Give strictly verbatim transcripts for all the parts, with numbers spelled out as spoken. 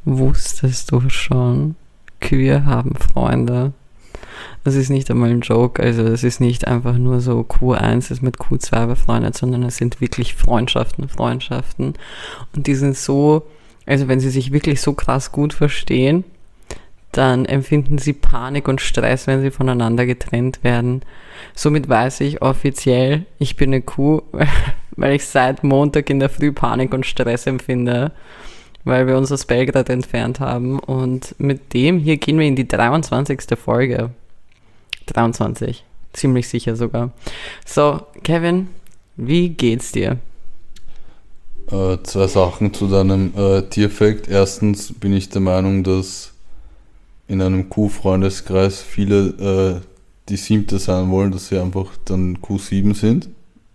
Wusstest du schon, Kühe haben Freunde? Das ist nicht einmal ein Joke, also es ist nicht einfach nur so Kuh eins ist mit Kuh zwei befreundet, sondern es sind wirklich Freundschaften, Freundschaften. Und die sind so, also wenn sie sich wirklich so krass gut verstehen, dann empfinden sie Panik und Stress, wenn sie voneinander getrennt werden. Somit weiß ich offiziell, ich bin eine Kuh, weil ich seit Montag in der Früh Panik und Stress empfinde, weil wir uns aus Belgrad entfernt haben. Und mit dem hier gehen wir in die dreiundzwanzigste Folge. dreiundzwanzig, ziemlich sicher sogar. So, Kevin, wie geht's dir? Äh, zwei Sachen zu deinem äh, Tierfact. Erstens bin ich der Meinung, dass in einem Kuh-Freundeskreis viele, äh, die Siebte sein wollen, dass sie einfach dann Kuh sieben sind.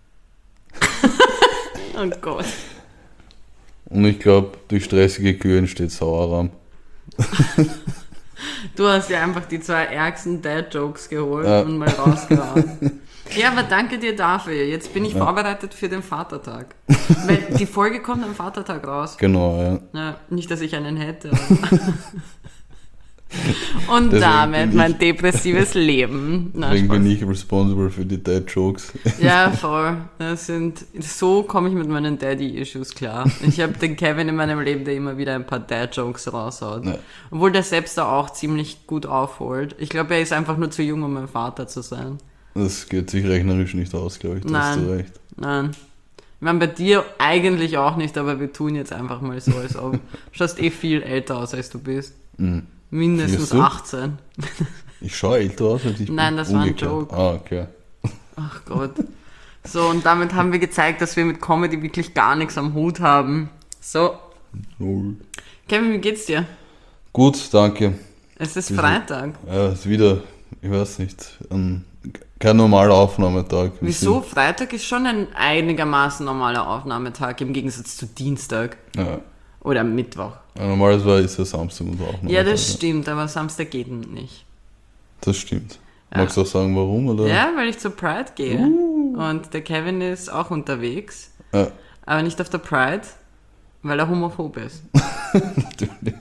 Oh Gott. Und ich glaube, durch stressige Kühe entsteht Sauerrahm. Du hast ja einfach die zwei ärgsten Dad-Jokes geholt Ja. und mal rausgehauen. Ja, aber danke dir dafür. Jetzt bin ich Ja. vorbereitet für den Vatertag. Weil die Folge kommt am Vatertag raus. Genau, ja. Ja, nicht, dass ich einen hätte. Aber und Deswegen damit bin mein ich- depressives Leben. Na, Deswegen Spaß. bin ich responsible für die Dad-Jokes. Ja, voll. Das sind, so komme ich mit meinen Daddy-Issues klar. Ich habe den Kevin in meinem Leben, der immer wieder ein paar Dad-Jokes raushaut. Ja. Obwohl der selbst da auch ziemlich gut aufholt. Ich glaube, er ist einfach nur zu jung, um mein Vater zu sein. Das geht sich rechnerisch nicht aus, glaube ich. Da hast Nein. du recht. Nein. Ich meine, bei dir eigentlich auch nicht, aber wir tun jetzt einfach mal so, als ob. Du schaust eh viel älter aus, als du bist. Mhm. Mindestens Findest du? achtzehn. Ich schaue älter aus, als ich bin. Nein, das war ein Umgekehrt. Joke. Ah, okay. Ach Gott. So, und damit haben wir gezeigt, dass wir mit Comedy wirklich gar nichts am Hut haben. So, Null. Kevin, wie geht's dir? Gut, danke. Es ist Diese- Freitag. Ja, ist wieder, ich weiß nicht, ein, kein normaler Aufnahmetag. Wir Wieso? Freitag ist schon ein einigermaßen normaler Aufnahmetag im Gegensatz zu Dienstag Sind, ja, oder Mittwoch. ja, normalerweise ist ja Samstag und Aufnahmetag. Ja, das stimmt, aber Samstag geht nicht. Das stimmt. Ja. Magst du auch sagen, warum? Oder? Ja, weil ich zur Pride gehe. Und der Kevin ist auch unterwegs, Ja, aber nicht auf der Pride, weil er homophob ist. natürlich.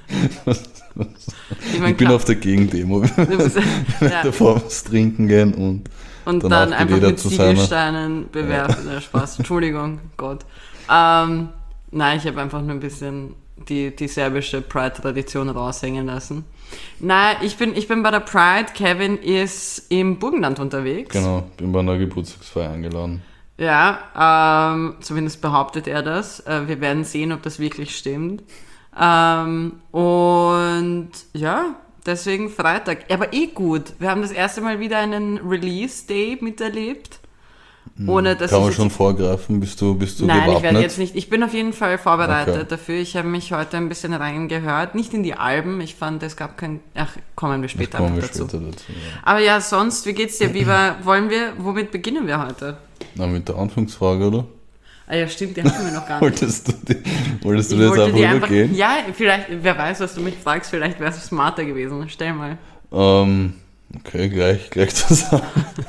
Ich, mein, Ich bin klar, auf der Gegendemo. du bist, ja, Davor was trinken gehen und und danach dann einfach Geleder mit zu seiner- Ziegelsteinen bewerfen. Ja. Spaß, Entschuldigung, Gott. Ähm, nein, ich habe einfach nur ein bisschen die, die serbische Pride-Tradition raushängen lassen. Nein, ich bin, ich bin bei der Pride. Kevin ist im Burgenland unterwegs. genau, bin bei einer Geburtstagsfeier eingeladen. Ja, ähm, zumindest behauptet er das. Äh, wir werden sehen, ob das wirklich stimmt. Ähm, und ja, deswegen Freitag. Aber eh gut. Wir haben das erste Mal wieder einen Release-Day miterlebt. Ohne dass Kann ich man jetzt- schon vorgreifen? Bist du, bist du Nein, gewappnet? ich werde jetzt nicht. Ich bin auf jeden Fall vorbereitet Okay. dafür. Ich habe mich heute ein bisschen reingehört. Nicht in die Alben. Ich fand, es gab kein. Ach, kommen wir Das später kommen wir dazu. später dazu. Ja. Aber ja, sonst, wie geht's dir? Wie war, wollen wir, womit beginnen wir heute? Na, mit der Anfangsfrage, oder? Ah ja, stimmt, die hatten wir noch gar nicht. Wolltest du, die, wolltest du Ich das wollte einfach die einfach, übergehen? ja, vielleicht, wer weiß, was du mich fragst, vielleicht wäre es smarter gewesen. Stell mal. Ähm, okay, gleich, gleich zusammen.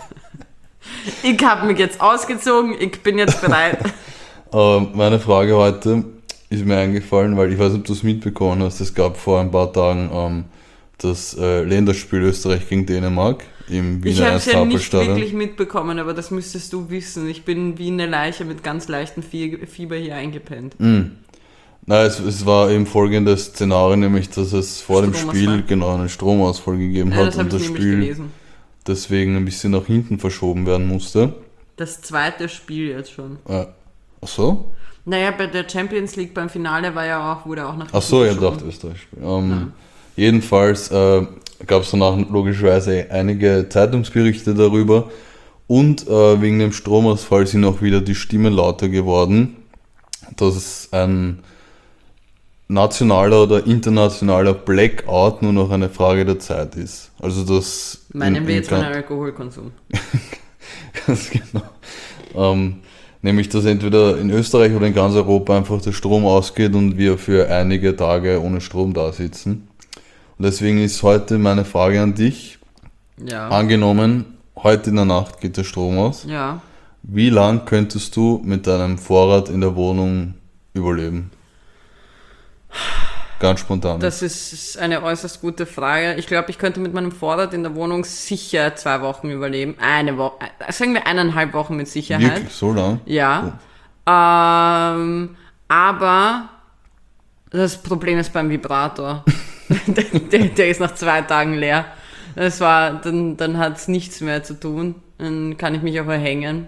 Ich habe mich jetzt ausgezogen, ich bin jetzt bereit. Ähm, meine Frage heute ist mir eingefallen, weil ich weiß nicht, ob du es mitbekommen hast. Es gab vor ein paar Tagen ähm, das äh, Länderspiel Österreich gegen Dänemark im Ich Wiener habe es ja nicht Ernst-Happel-Stadion. wirklich mitbekommen, aber das müsstest du wissen. Ich bin wie eine Leiche mit ganz leichtem Fie- Fieber hier eingepennt. Mhm. Nein, es, es war eben folgendes Szenario, nämlich, dass es vor dem Stromausfall. Spiel genau einen Stromausfall gegeben Ja, hat das habe und ich das nämlich Spiel gelesen. deswegen ein bisschen nach hinten verschoben werden musste. Das zweite Spiel jetzt schon. Äh, ach so? Naja, bei der Champions League beim Finale war ja auch, wurde auch nach Ach so, hinten ihr verschoben. dacht Österreich-Spiel. Ähm, Nein. jedenfalls äh, gab es danach logischerweise einige Zeitungsberichte darüber und äh, wegen dem Stromausfall sind auch wieder die Stimmen lauter geworden, dass es ein nationaler oder internationaler Blackout nur noch eine Frage der Zeit ist. Also das Meinen in- wir in jetzt gan- meinen Alkoholkonsum. Ganz genau. Ähm, nämlich, dass entweder in Österreich oder in ganz Europa einfach der Strom ausgeht und wir für einige Tage ohne Strom da sitzen. Und deswegen ist heute meine Frage an dich. Ja. Angenommen, heute in der Nacht geht der Strom aus. Ja. Wie lang könntest du mit deinem Vorrat in der Wohnung überleben? Ganz spontan. Das ist eine äußerst gute Frage. Ich glaube, ich könnte mit meinem Vorrat in der Wohnung sicher zwei Wochen überleben. Eine Woche, sagen wir eineinhalb Wochen mit Sicherheit. Wirklich, so lang? Ja. Oh. Ähm, aber das Problem ist beim Vibrator. der, der, der ist nach zwei Tagen leer. Das war, dann, dann hat es nichts mehr zu tun. Dann kann ich mich auch erhängen.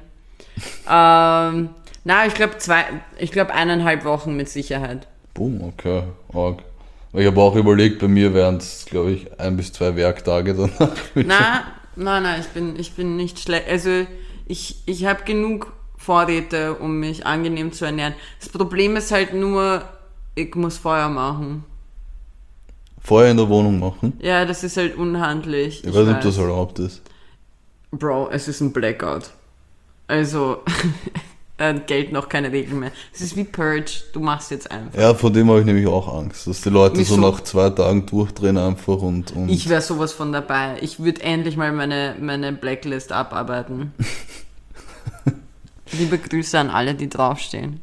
ähm, na, ich glaube zwei, ich glaube eineinhalb Wochen mit Sicherheit. Boom, okay, arg. Ich habe auch überlegt, bei mir wären es, glaube ich, ein bis zwei Werktage danach. Nein, nein, nein, ich bin, ich bin nicht schlecht. Also ich, ich habe genug Vorräte, um mich angenehm zu ernähren. Das Problem ist halt nur, ich muss Feuer machen. Feuer in der Wohnung machen? Ja, das ist halt unhandlich. Ich, ich weiß nicht, ob das erlaubt ist. Bro, es ist ein Blackout. Also, da gelten noch keine Regeln mehr. Es ist wie Purge, du machst jetzt einfach. Ja, vor dem habe ich nämlich auch Angst, dass die Leute Wieso? so nach zwei Tagen durchdrehen einfach und... und Ich wäre sowas von dabei. Ich würde endlich mal meine, meine Blacklist abarbeiten. Liebe Grüße an alle, die draufstehen.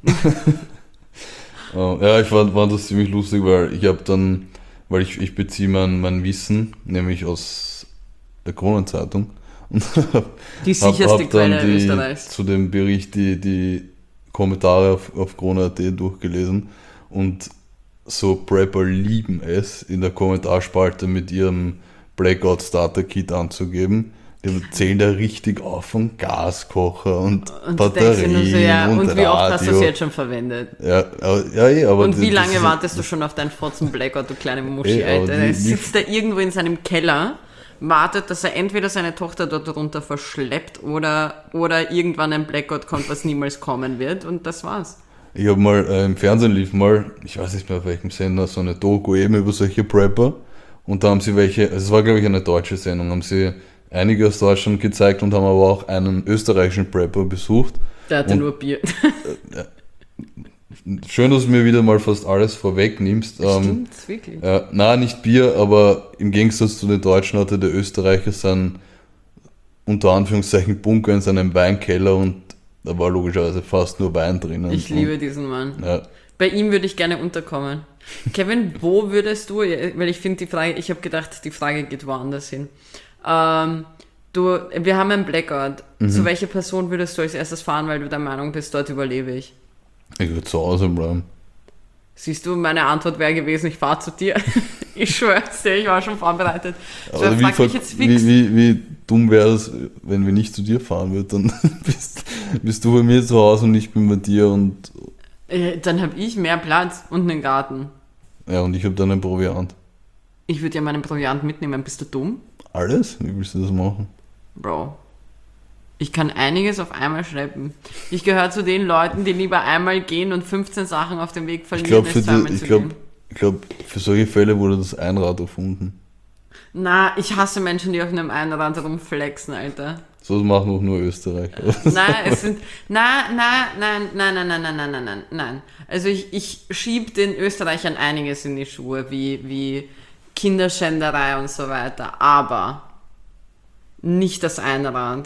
Ja, ich fand, fand das ziemlich lustig, weil ich habe dann, weil ich, ich beziehe mein, mein Wissen, nämlich aus der Kronenzeitung. Und die sicherste hab, hab Quelle die, Österreichs. zu dem Bericht die, die Kommentare auf, auf Krone punkt at durchgelesen und so Prepper lieben es, in der Kommentarspalte mit ihrem Blackout Starter Kit anzugeben. Die zählen da richtig auf von Gaskocher und, und Batterien so, ja, und, und wie Radio. oft hast du es jetzt schon verwendet? Ja, aber, ja, ja, aber und wie das, lange das wartest du schon auf deinen Fotzen Blackout, du kleine Muschi, Ey, aber Alter? die- Er die- sitzt da irgendwo in seinem Keller, wartet, dass er entweder seine Tochter dort runter verschleppt oder, oder irgendwann ein Blackout kommt, was niemals kommen wird, und das war's. Ich habe mal äh, im Fernsehen lief mal, ich weiß nicht mehr auf welchem Sender, so eine Doku eben über solche Prepper. Und da haben sie welche, also es war glaube ich eine deutsche Sendung, haben sie einige aus Deutschland gezeigt und haben aber auch einen österreichischen Prepper besucht. Der hatte Und- nur Bier. Schön, dass du mir wieder mal fast alles vorwegnimmst. Ähm, Stimmt's, wirklich? äh, na, nicht Bier, aber im Gegensatz zu den Deutschen hatte der Österreicher seinen, unter Anführungszeichen, Bunker in seinem Weinkeller und da war logischerweise fast nur Wein drinnen. Ich liebe diesen Mann. Und, ja, Bei ihm würde ich gerne unterkommen. Kevin, wo würdest du, weil ich finde die Frage, ich habe gedacht, die Frage geht woanders hin. Ähm, du, wir haben einen Blackout. Mhm. Zu welcher Person würdest du als erstes fahren, weil du der Meinung bist, dort überlebe ich? ich würde zu Hause bleiben. Siehst du, meine Antwort wäre gewesen, ich fahre zu dir. Ich schwör's dir, ich war schon vorbereitet. So, Aber wie, frag ver- mich jetzt fix. wie, wie, wie dumm wäre es, wenn wir nicht zu dir fahren würden, dann bist, bist du bei mir zu Hause und ich bin bei dir und Äh, Dann habe ich mehr Platz und einen Garten. ja, und ich habe dann ein Proviant. Ich würde ja meinen Proviant mitnehmen. Bist du dumm? Alles? Wie willst du das machen? Bro. Ich kann einiges auf einmal schleppen. Ich gehöre zu den Leuten, die lieber einmal gehen und fünfzehn Sachen auf dem Weg Ich verlieren, glaube, für, als zweimal die- ich zu glaub, gehen. ich glaub, für solche Fälle wurde das Einrad erfunden. Na, ich hasse Menschen, die auf einem Einrad rumflexen, Alter. So machen auch nur Österreicher. Nein, es sind. Nein, nein, nein, nein, nein, nein, nein, nein, nein, nein, nein. Also ich, ich schieb den Österreichern einiges in die Schuhe, wie, wie Kinderschänderei und so weiter. Aber nicht das Einrad.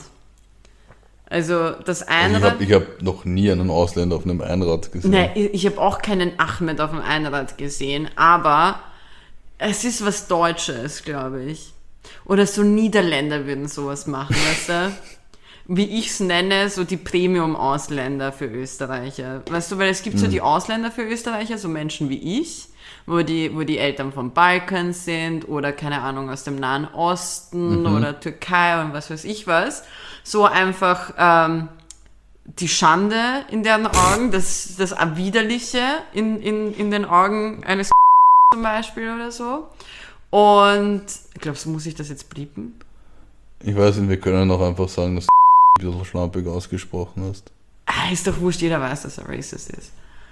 Also das Also ich Einrad. habe ich hab noch nie einen Ausländer auf einem Einrad gesehen. Nein, ich habe auch keinen Ahmed auf dem Einrad gesehen, aber es ist was Deutsches, glaube ich. Oder so Niederländer würden sowas machen, weißt du? Wie ich es nenne, so die Premium-Ausländer für Österreicher. Weißt du, weil es gibt so die Ausländer für Österreicher, so Menschen wie ich, wo die, wo die Eltern vom Balkan sind oder keine Ahnung aus dem Nahen Osten oder Türkei und was weiß ich was. So einfach ähm, die Schande in deren Augen, das, das Erwiderliche in, in, in den Augen eines zum Beispiel oder so. Und glaubst du, muss ich das jetzt bliepen? Ich weiß nicht, wir können auch einfach sagen, dass du ein bisschen schlampig ausgesprochen hast. Ah, ist doch wurscht, jeder weiß, dass er racist ist.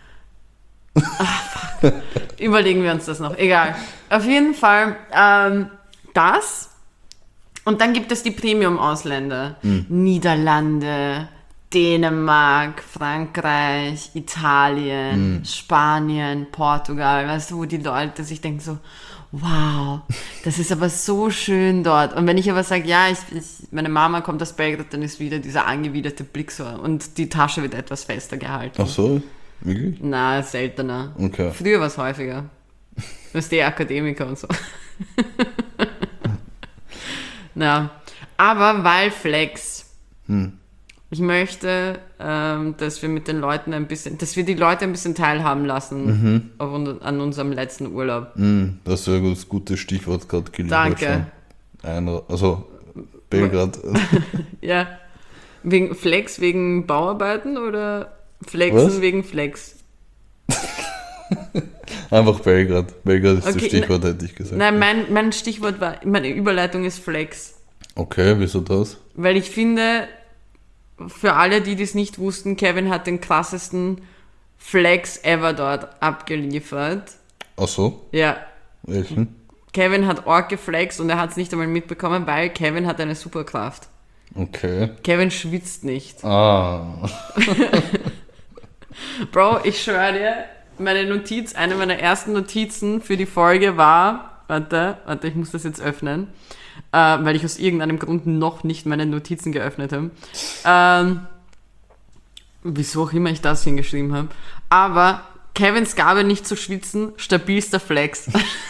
Ah, fuck. Überlegen wir uns das noch. Egal. Auf jeden Fall ähm, das. Und dann gibt es die Premium-Ausländer. Hm. Niederlande, Dänemark, Frankreich, Italien, Hm. Spanien, Portugal. Weißt du, wo die Leute sich denken so, wow, das ist aber so schön dort. Und wenn ich aber sage, ja, ich, ich, meine Mama kommt aus Belgrad, dann ist wieder dieser angewiderte Blick so und die Tasche wird etwas fester gehalten. Ach so? Wirklich? Na, seltener. Okay. Früher war es häufiger. Du bist eh Akademiker und so. Na, aber weil Flex. Hm. Ich möchte, ähm, dass wir mit den Leuten ein bisschen, dass wir die Leute ein bisschen teilhaben lassen Mhm. auf, un- an unserem letzten Urlaub. Hm, das wäre das gute Stichwort gerade geliefert. Danke. Schon. Ein, also, Belgrad. Ja. Wegen Flex wegen Bauarbeiten oder Flexen Was? wegen Flex? Einfach Belgrad. Belgrad ist Okay, das Stichwort, hätte ich gesagt. Nein, mein, mein Stichwort war, meine Überleitung ist Flex. Okay, wieso das? Weil ich finde, für alle, die das nicht wussten, Kevin hat den krassesten Flex ever dort abgeliefert. Ach so? Ja, Welchen? Kevin hat Ork geflext und er hat es nicht einmal mitbekommen, weil Kevin hat eine Superkraft. Okay. Kevin schwitzt nicht. Ah. Bro, ich schwöre dir, meine Notiz, eine meiner ersten Notizen für die Folge war, warte, warte, ich muss das jetzt öffnen, äh, weil ich aus irgendeinem Grund noch nicht meine Notizen geöffnet habe. Ähm, wieso auch immer ich das hingeschrieben habe. Aber Kevins Gabe nicht zu schwitzen, stabilster Flex.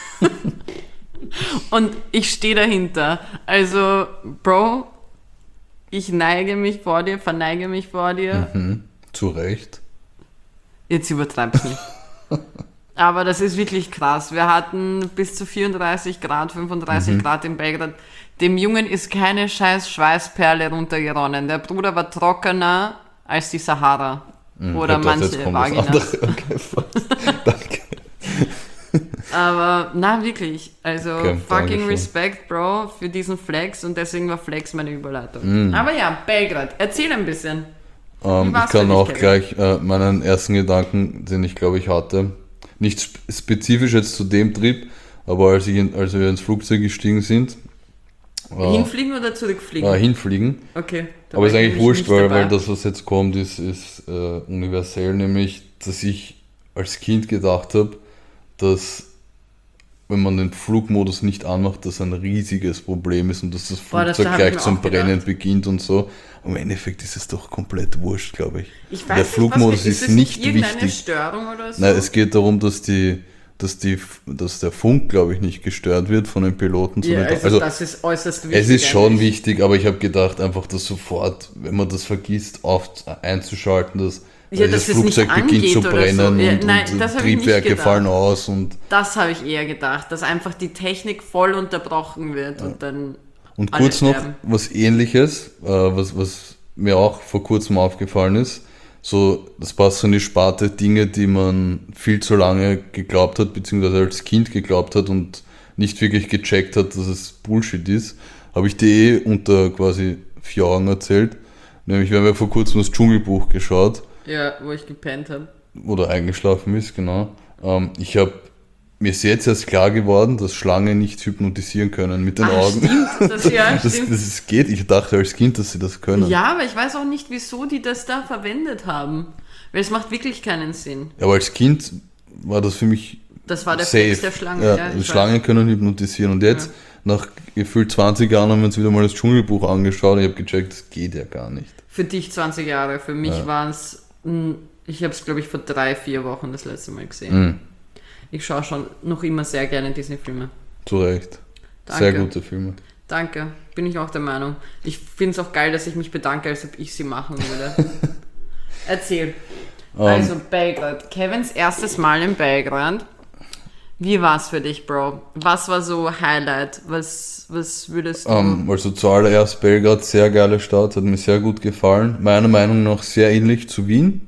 Und ich stehe dahinter. Also, Bro, ich neige mich vor dir, verneige mich vor dir. Mhm. Zu Recht. Jetzt übertreib's nicht. Aber das ist wirklich krass. Wir hatten bis zu vierunddreißig Grad, fünfunddreißig Mhm. Grad in Belgrad. Dem Jungen ist keine scheiß Schweißperle runtergeronnen. Der Bruder war trockener als die Sahara. Mhm, Oder ich dachte, jetzt manche kommt was Vaginas. anderes. Okay, fast. Danke. Aber na wirklich, also Okay, fucking Dankeschön. Respekt, Bro, für diesen Flex und deswegen war Flex meine Überleitung. Mhm. Aber ja, Belgrad, erzähl ein bisschen. Ähm, ich war's kann für dich, auch Kevin? gleich äh, meinen ersten Gedanken, den ich glaube ich hatte, nicht sp- spezifisch jetzt zu dem Trip, aber als, ich in, als wir ins Flugzeug gestiegen sind, äh, Hinfliegen oder zurückfliegen? äh, hinfliegen. Okay. da Aber war ist ich eigentlich nämlich wurscht, nicht weil, dabei. weil das, was jetzt kommt, ist, ist äh, universell, nämlich, dass ich als Kind gedacht habe, dass wenn man den Flugmodus nicht anmacht, das ein riesiges Problem ist und dass das Boah, das Flugzeug hab ich gleich mir zum auch gedacht. Brennen beginnt und so. Im Endeffekt ist es doch komplett wurscht, glaube ich. Ich weiß Der nicht, Flugmodus was, ist es nicht irgendeine wichtig. Störung oder so? Nein, es geht darum, dass die, dass die, dass der Funk, glaube ich, nicht gestört wird von den Piloten. zu ja, den- also, das ist äußerst wichtig. es ist schon eigentlich. wichtig, aber ich habe gedacht, einfach, dass sofort, wenn man das vergisst, oft einzuschalten, dass Ja, das dass es nicht Flugzeug beginnt angeht zu oder brennen so. Ja, und, nein, und das hab ich nicht Triebwerke gedacht. fallen aus und, Das habe ich eher gedacht, dass einfach die Technik voll unterbrochen wird und dann und alle kurz noch sterben. was Ähnliches, äh, was, was mir auch vor kurzem aufgefallen ist. So, das passt so in die Sparte Dinge, die man viel zu lange geglaubt hat, beziehungsweise als Kind geglaubt hat und nicht wirklich gecheckt hat, dass es Bullshit ist. Habe ich dir eh unter quasi vier Augen erzählt. Nämlich, wir haben ja vor kurzem das Dschungelbuch geschaut, Ja, wo ich gepennt habe. oder eingeschlafen ist, genau. Ähm, ich habe mir ist jetzt erst klar geworden, dass Schlangen nicht hypnotisieren können mit den Ah, Augen. stimmt, das, ja, Das, stimmt. das ist, geht. Ich dachte als Kind, dass sie das können. Ja, aber ich weiß auch nicht, wieso die das da verwendet haben. Weil es macht wirklich keinen Sinn. Ja, aber als Kind war das für mich Das war der safe. Flex der Schlange. Ja, Ja, die ich Schlangen können hypnotisieren. Und jetzt, nach gefühlt zwanzig Jahren, haben wir uns wieder mal das Dschungelbuch angeschaut und ich habe gecheckt, das geht ja gar nicht. weiß. Für dich zwanzig Jahre, für mich Ja. waren es, ich habe es glaube ich vor drei, vier Wochen das letzte Mal gesehen. Mhm. Ich schaue schon noch immer sehr gerne Disney-Filme. Zu Recht. Danke. Sehr gute Filme. Danke, bin ich auch der Meinung. Ich finde es auch geil, dass ich mich bedanke, als ob ich sie machen würde. Erzähl. Ähm, Also Belgrad. Kevins erstes Mal in Belgrad. Wie war's für dich, Bro? Was war so Highlight? Was, was würdest du... Ähm, also zuallererst Belgrad, sehr geile Stadt, hat mir sehr gut gefallen. Meiner Meinung nach sehr ähnlich zu Wien.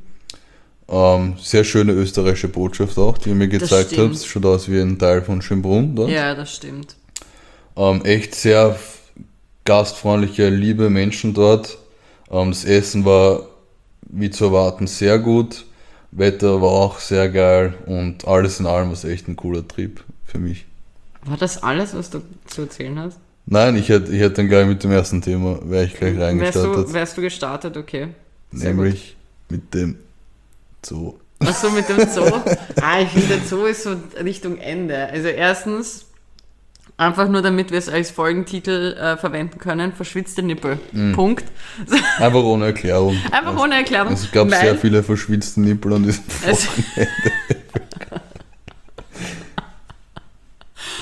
Ähm, sehr schöne österreichische Botschaft auch, die ihr mir Das gezeigt stimmt. habt. Schaut aus wie ein Teil von Schönbrunn dort. ja, das stimmt. Ähm, echt sehr f- gastfreundliche, liebe Menschen dort. Ähm, das Essen war wie zu erwarten sehr gut. Wetter war auch sehr geil und alles in allem war es echt ein cooler Trip für mich. War das alles, was du zu erzählen hast? Nein, ich hätte ich hätte dann gleich mit dem ersten Thema, wäre ich gleich Wärst reingestartet. du, wärst du gestartet? Okay. Sehr gut. Nämlich mit dem Zoo. Achso, mit dem Zoo. Ah, ich finde, der Zoo ist so Richtung Ende. Also erstens, einfach nur damit wir es als Folgentitel äh, verwenden können, verschwitzte Nippel. Punkt. Einfach ohne Erklärung. Einfach ohne Erklärung. Es gab weil- sehr viele verschwitzte Nippel an diesem Also- Wochenende.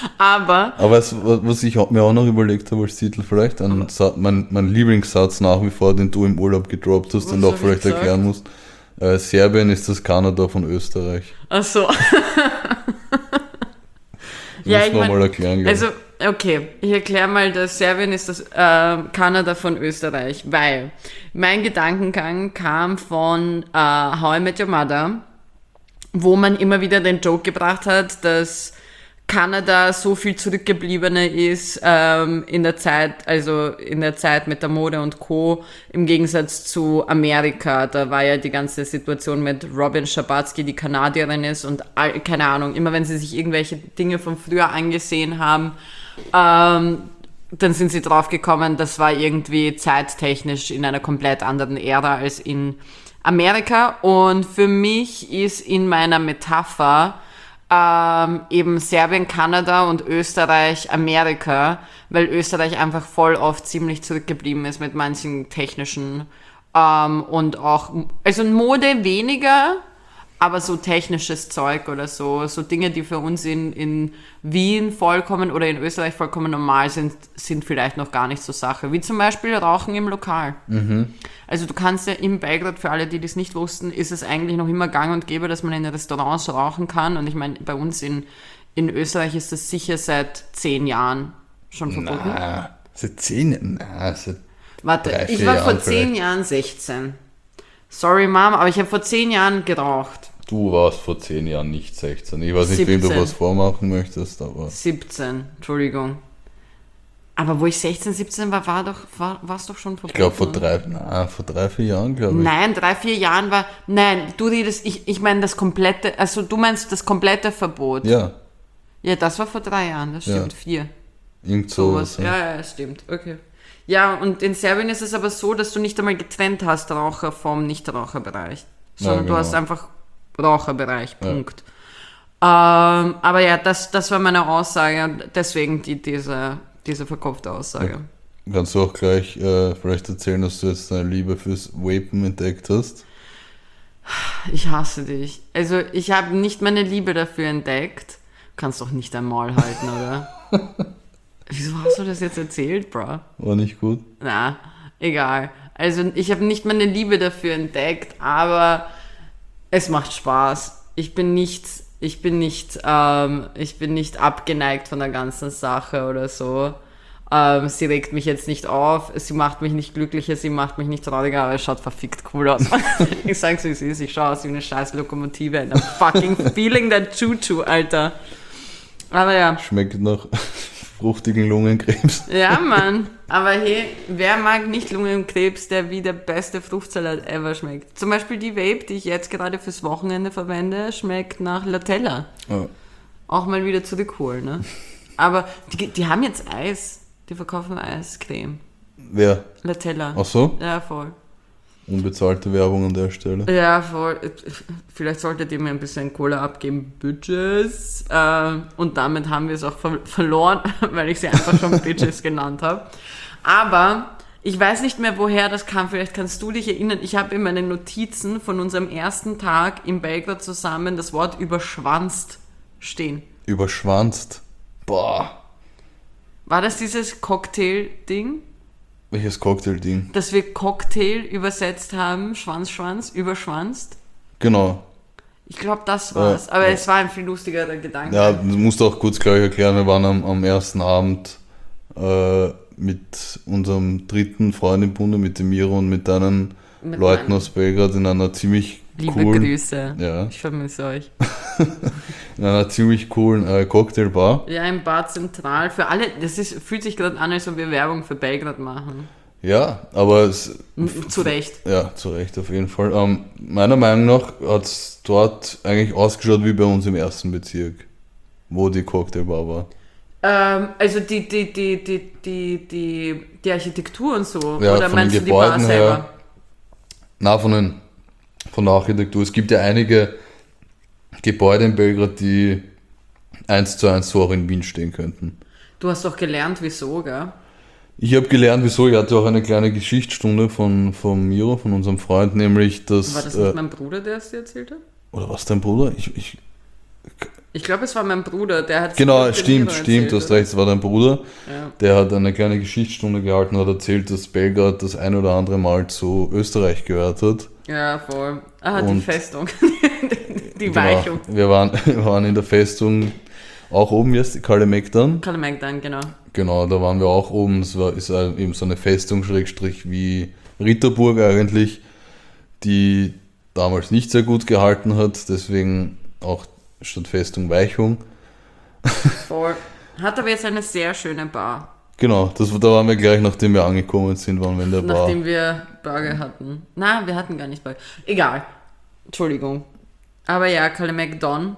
Aber, Aber es, was ich mir auch noch überlegt habe als Titel, vielleicht ein Sa- mein, mein Lieblingssatz nach wie vor, den du im Urlaub gedroppt hast Was und auch hab ich vielleicht gesagt? erklären musst. Äh, Serbien ist das Kanada von Österreich. ach so. Das Ja, müssen ich wir mein, mal erklären. glaub ich. Also, okay, ich erkläre mal, dass Serbien ist das äh, Kanada von Österreich, weil mein Gedankengang kam von äh, How I Met Your Mother, wo man immer wieder den Joke gebracht hat, dass Kanada so viel zurückgebliebener ist ähm, in der Zeit, also in der Zeit mit der Mode und Co. im Gegensatz zu Amerika. Da war ja die ganze Situation mit Robin Schabatsky, die Kanadierin ist und all, keine Ahnung, immer wenn sie sich irgendwelche Dinge von früher angesehen haben, ähm, dann sind sie draufgekommen, das war irgendwie zeittechnisch in einer komplett anderen Ära als in Amerika. Und für mich ist in meiner Metapher ähm, eben Serbien, Kanada und Österreich, Amerika, weil Österreich einfach voll oft ziemlich zurückgeblieben ist mit manchen technischen ähm, und auch, also Mode weniger, aber so technisches Zeug oder so, so Dinge, die für uns in, in Wien vollkommen oder in Österreich vollkommen normal sind, sind vielleicht noch gar nicht so Sache. Wie zum Beispiel Rauchen im Lokal. Mhm. Also du kannst ja in Belgrad, für alle, die das nicht wussten, ist es eigentlich noch immer gang und gäbe, dass man in Restaurants rauchen kann. Und ich meine, bei uns in, in Österreich ist das sicher seit zehn Jahren schon verboten. Na, seit zehn, na, seit Warte, drei, ich vier war Jahren vor zehn vielleicht. Jahren sechzehn. Sorry, Mom, aber ich habe vor zehn Jahren geraucht. Du warst vor zehn Jahren nicht sechzehn. Ich weiß nicht, wem du siebzehn. was vormachen möchtest, aber siebzehn, Entschuldigung. Aber wo ich sechzehn, siebzehn war, war doch, war, war es doch schon verboten. ich glaube vor oder? drei, na, vor drei, vier Jahren, glaube ich. Nein, drei, vier Jahren war, nein, du redest, ich, ich meine das komplette, also du meinst das komplette Verbot. Ja, Ja, das war vor drei Jahren, das Ja. stimmt, vier. irgend Sowas. sowas. Ja, ja, ja, stimmt, okay. Ja, und in Serbien ist es aber so, dass du nicht einmal getrennt hast, Raucher vom Nichtraucherbereich, sondern Ja, du genau. hast einfach Raucherbereich, Punkt. Ähm, aber ja, das, das war meine Aussage und deswegen die, diese, diese verkopfte Aussage. Kannst du auch gleich äh, vielleicht erzählen, dass du jetzt deine Liebe fürs Vapen entdeckt hast? Ich hasse dich. Also ich habe nicht meine Liebe dafür entdeckt. Du kannst doch nicht dein Maul halten, oder? Wieso hast du das jetzt erzählt, bro? War nicht gut? Na, egal. Also ich habe nicht meine Liebe dafür entdeckt, aber es macht Spaß. Ich bin nicht, ich bin nicht, ähm, ich bin nicht abgeneigt von der ganzen Sache oder so. Ähm, sie regt mich jetzt nicht auf, sie macht mich nicht glücklicher, sie macht mich nicht trauriger, aber es schaut verfickt cool aus. Ich sag's wie es ist, ich schaue aus wie eine scheiß Lokomotive and I'm fucking feeling that Choo-Choo, Alter. Aber ja. Schmeckt nach fruchtigen Lungenkrebs. Ja, Mann. Aber hey, wer mag nicht Lungenkrebs, der wie der beste Fruchtsalat ever schmeckt? Zum Beispiel die Vape, die ich jetzt gerade fürs Wochenende verwende, schmeckt nach Latella. Ja. Auch mal wieder zurückholen, ne? Aber die, die haben jetzt Eis. Die verkaufen Eiscreme. Wer? Latella. Ach so? Ja, voll. Unbezahlte Werbung an der Stelle. Ja, voll. Vielleicht solltet ihr mir ein bisschen Cola abgeben, Bitches. Äh, und damit haben wir es auch ver- verloren, weil ich sie einfach schon Bitches genannt habe. Aber ich weiß nicht mehr, woher das kam. Vielleicht kannst du dich erinnern. Ich habe in meinen Notizen von unserem ersten Tag in Belgrad zusammen das Wort überschwanzt stehen. Überschwanzt. Boah. War das dieses Cocktail-Ding? Welches Cocktail-Ding? Dass wir Cocktail übersetzt haben, Schwanz, Schwanz, überschwanzt? Genau. Ich glaube, das war's. Ja, Aber ja. es war ein viel lustigerer Gedanke. Ja, du musst auch kurz gleich erklären, wir waren am, am ersten Abend äh, mit unserem dritten Freund im Bunde, mit dem Miro und mit deinen Mit Leuten meinen. aus Belgrad in einer ziemlich Liebe coolen, Grüße. Ja. Ich vermisse euch. in einer ziemlich coolen äh, Cocktailbar. Ja, im Bad Zentral. Für alle, das ist, fühlt sich gerade an, als ob wir Werbung für Belgrad machen. Ja, aber es, M- Zu Recht. ja, zu Recht auf jeden Fall. Ähm, meiner Meinung nach hat es dort eigentlich ausgeschaut wie bei uns im ersten Bezirk, wo die Cocktailbar war. Ähm, also die, die, die, die, die, die, die Architektur und so. Ja, Oder von meinst den du die Bar Gebäuden selber? her. Na, von, den, von der Architektur. Es gibt ja einige Gebäude in Belgrad, die eins zu eins so auch in Wien stehen könnten. Du hast doch gelernt, wieso, gell? Ich habe gelernt, wieso. Ich hatte auch eine kleine Geschichtsstunde von, von Miro, von unserem Freund, nämlich dass... War das äh, nicht mein Bruder, der es dir erzählt hat? Oder was, dein Bruder? Ich, ich, Ich glaube, es war mein Bruder, der hat... Genau, stimmt, stimmt, erzählt, du hast oder? recht, es war dein Bruder. Ja. Der hat eine kleine Geschichtsstunde gehalten und hat erzählt, dass Belgrad das ein oder andere Mal zu Österreich gehört hat. Ja, voll. Ah, die Und- Festung. die Genau, Weichung. wir waren, wir waren in der Festung auch oben jetzt, die Kalemek dann. Kalemek dann, genau. Genau, da waren wir auch oben. Es war, ist eben so eine Festung, Schrägstrich wie Ritterburg eigentlich, die damals nicht sehr gut gehalten hat, deswegen auch statt Festung Weichung. Voll. Hat aber jetzt eine sehr schöne Bar. Genau, das, da waren wir gleich, nachdem wir angekommen sind, waren wir in der Bar. Nachdem wir Burger hatten. Na, wir hatten gar nicht Burger. Egal. Entschuldigung. Aber ja, Kalemek Don.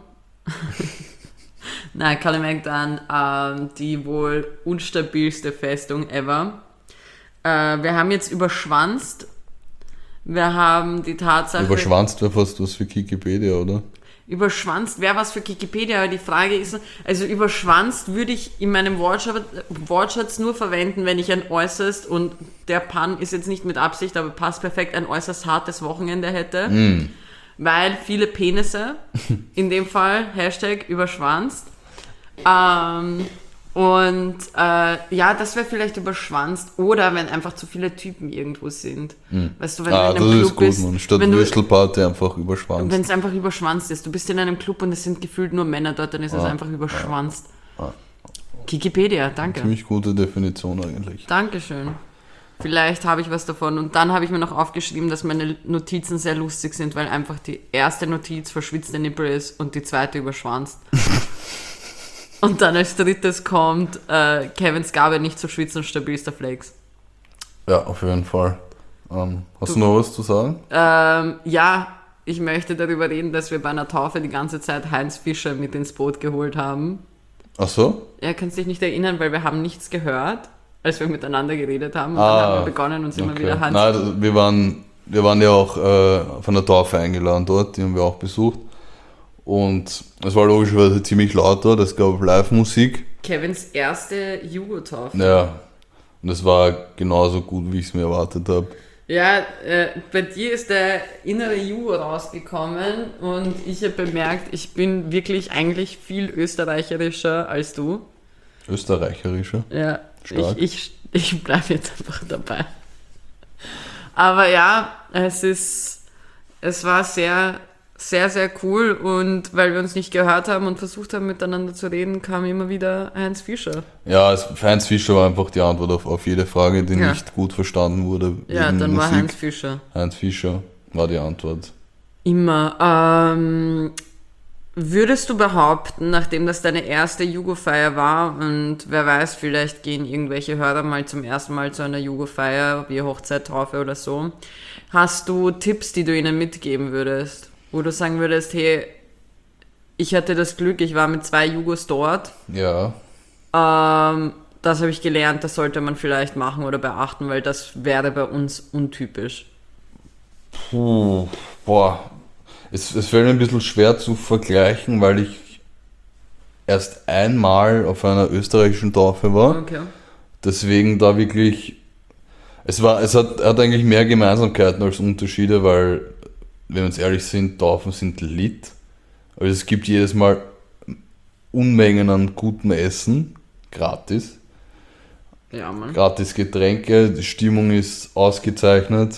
Nein, Kalemek Don, ähm, die wohl unstabilste Festung ever. Äh, wir haben jetzt überschwanzt. Wir haben die Tatsache... Überschwanzt wäre fast was für Wikipedia, oder? Überschwanzt wäre was für Wikipedia, aber die Frage ist, also überschwanzt würde ich in meinem Wortschatz, Wortschatz nur verwenden, wenn ich ein äußerst, und der Pun ist jetzt nicht mit Absicht, aber passt perfekt, ein äußerst hartes Wochenende hätte, Mm. weil viele Penisse, in dem Fall, Hashtag überschwanzt, ähm, und äh, ja, das wäre vielleicht überschwanzt, oder wenn einfach zu viele Typen irgendwo sind. Weißt du, wenn Ah, du in das einem ist Club gut, bist, man. Statt wenn du, Würstelparty einfach überschwanzt. wenn es einfach überschwanzt ist. Du bist in einem Club und es sind gefühlt nur Männer dort, dann ist es Ah, einfach überschwanzt. ah. Wikipedia, danke. Ziemlich gute Definition eigentlich. Dankeschön. Vielleicht habe ich was davon. Und dann habe ich mir noch aufgeschrieben, dass meine Notizen sehr lustig sind, weil einfach die erste Notiz verschwitzte Nippel ist und die zweite überschwanzt. Und dann als drittes kommt äh, Kevins Gabe nicht zu schwitzen, stabilster Flex. Ja, auf jeden Fall. Ähm, hast Du- du noch was zu sagen? Ähm, ja, ich möchte darüber reden, dass wir bei einer Taufe die ganze Zeit Heinz Fischer mit ins Boot geholt haben. Ach so? Er kann sich nicht erinnern, weil wir haben nichts gehört, als wir miteinander geredet haben. Und Ah, dann haben wir begonnen, uns immer Okay. wieder Heinz... Nein, das- wir waren, wir waren ja auch äh, von der Taufe eingeladen dort, die haben wir auch besucht. Und es war logischerweise ziemlich laut dort, es gab Live-Musik. Kevins erste Jugo-Taufe. Ja, und es war genauso gut, wie ich es mir erwartet habe. Ja, äh, bei dir ist der innere Jugo rausgekommen und ich habe bemerkt, ich bin wirklich eigentlich viel österreicherischer als du. Österreicherischer. Ja, Stark. ich, ich, ich bleibe jetzt einfach dabei. Aber ja, es ist, es war sehr, sehr, sehr cool, und weil wir uns nicht gehört haben und versucht haben miteinander zu reden, kam immer wieder Heinz Fischer. Ja, es, für Heinz Fischer war einfach die Antwort auf, auf jede Frage, die Ja. nicht gut verstanden wurde. Ja, wegen dann war Musik. Heinz Fischer. Heinz Fischer war die Antwort. Immer. Ähm, würdest du behaupten, nachdem das deine erste Jugo-Feier war, und wer weiß, vielleicht gehen irgendwelche Hörer mal zum ersten Mal zu einer Jugo-Feier, wie Hochzeit, Taufe oder so, hast du Tipps, die du ihnen mitgeben würdest? Wo du sagen würdest, hey, ich hatte das Glück, ich war mit zwei Jugos dort, Ja, ähm, das habe ich gelernt, das sollte man vielleicht machen oder beachten, weil das wäre bei uns untypisch. Puh, boah, es, es fällt mir ein bisschen schwer zu vergleichen, weil ich erst einmal auf einer österreichischen Taufe war. Okay. Deswegen da wirklich, es war, es hat, hat eigentlich mehr Gemeinsamkeiten als Unterschiede, weil, wenn wir uns ehrlich sind, Taufen sind lit. Also es gibt jedes Mal Unmengen an gutem Essen, gratis. Ja, Mann. Gratis Getränke, die Stimmung ist ausgezeichnet.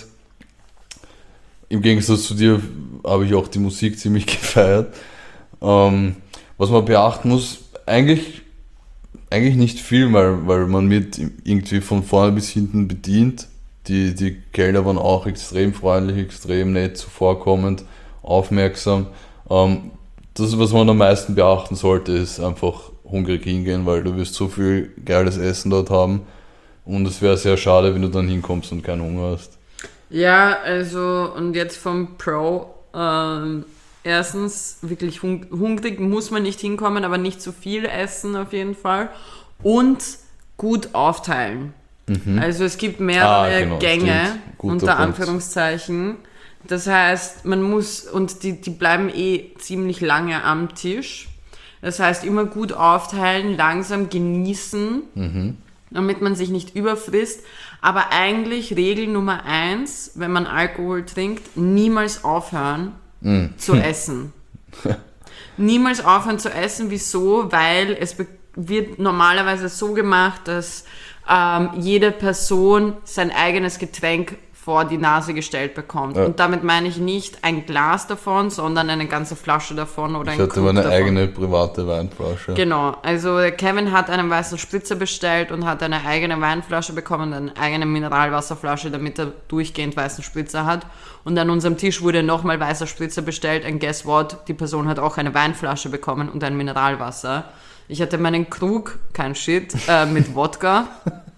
Im Gegensatz zu dir habe ich auch die Musik ziemlich gefeiert. Ähm, was man beachten muss, eigentlich, eigentlich nicht viel, weil, weil man wird irgendwie von vorne bis hinten bedient. Die, die Kellner waren auch extrem freundlich, extrem nett, zuvorkommend, aufmerksam. Ähm, das, was man am meisten beachten sollte, ist einfach hungrig hingehen, weil du wirst so viel geiles Essen dort haben. Und es wäre sehr schade, wenn du dann hinkommst und keinen Hunger hast. Ja, also, und jetzt vom Pro, ähm, erstens, wirklich hung- hungrig muss man nicht hinkommen, aber nicht zu viel essen auf jeden Fall. Und gut aufteilen. Also es gibt mehrere Ah, genau, Gänge, stimmt. Guter unter Punkt. Anführungszeichen. Das heißt, man muss, und die, die bleiben eh ziemlich lange am Tisch. Das heißt, immer gut aufteilen, langsam genießen, damit man sich nicht überfrisst. Aber eigentlich Regel Nummer eins, wenn man Alkohol trinkt, niemals aufhören zu essen. Niemals aufhören zu essen. Wieso? Weil es be- wird normalerweise so gemacht, dass ähm, jede Person sein eigenes Getränk vor die Nase gestellt bekommt. Ja. Und damit meine ich nicht ein Glas davon, sondern eine ganze Flasche davon oder Ich ein hatte Krug meine davon. eigene private Weinflasche. Genau, also Kevin hat einen weißen Spritzer bestellt und hat eine eigene Weinflasche bekommen, eine eigene Mineralwasserflasche, damit er durchgehend weißen Spritzer hat. Und an unserem Tisch wurde nochmal weißer Spritzer bestellt und guess what? Die Person hat auch eine Weinflasche bekommen und ein Mineralwasser. Ich hatte meinen Krug, kein Shit, äh, mit Wodka.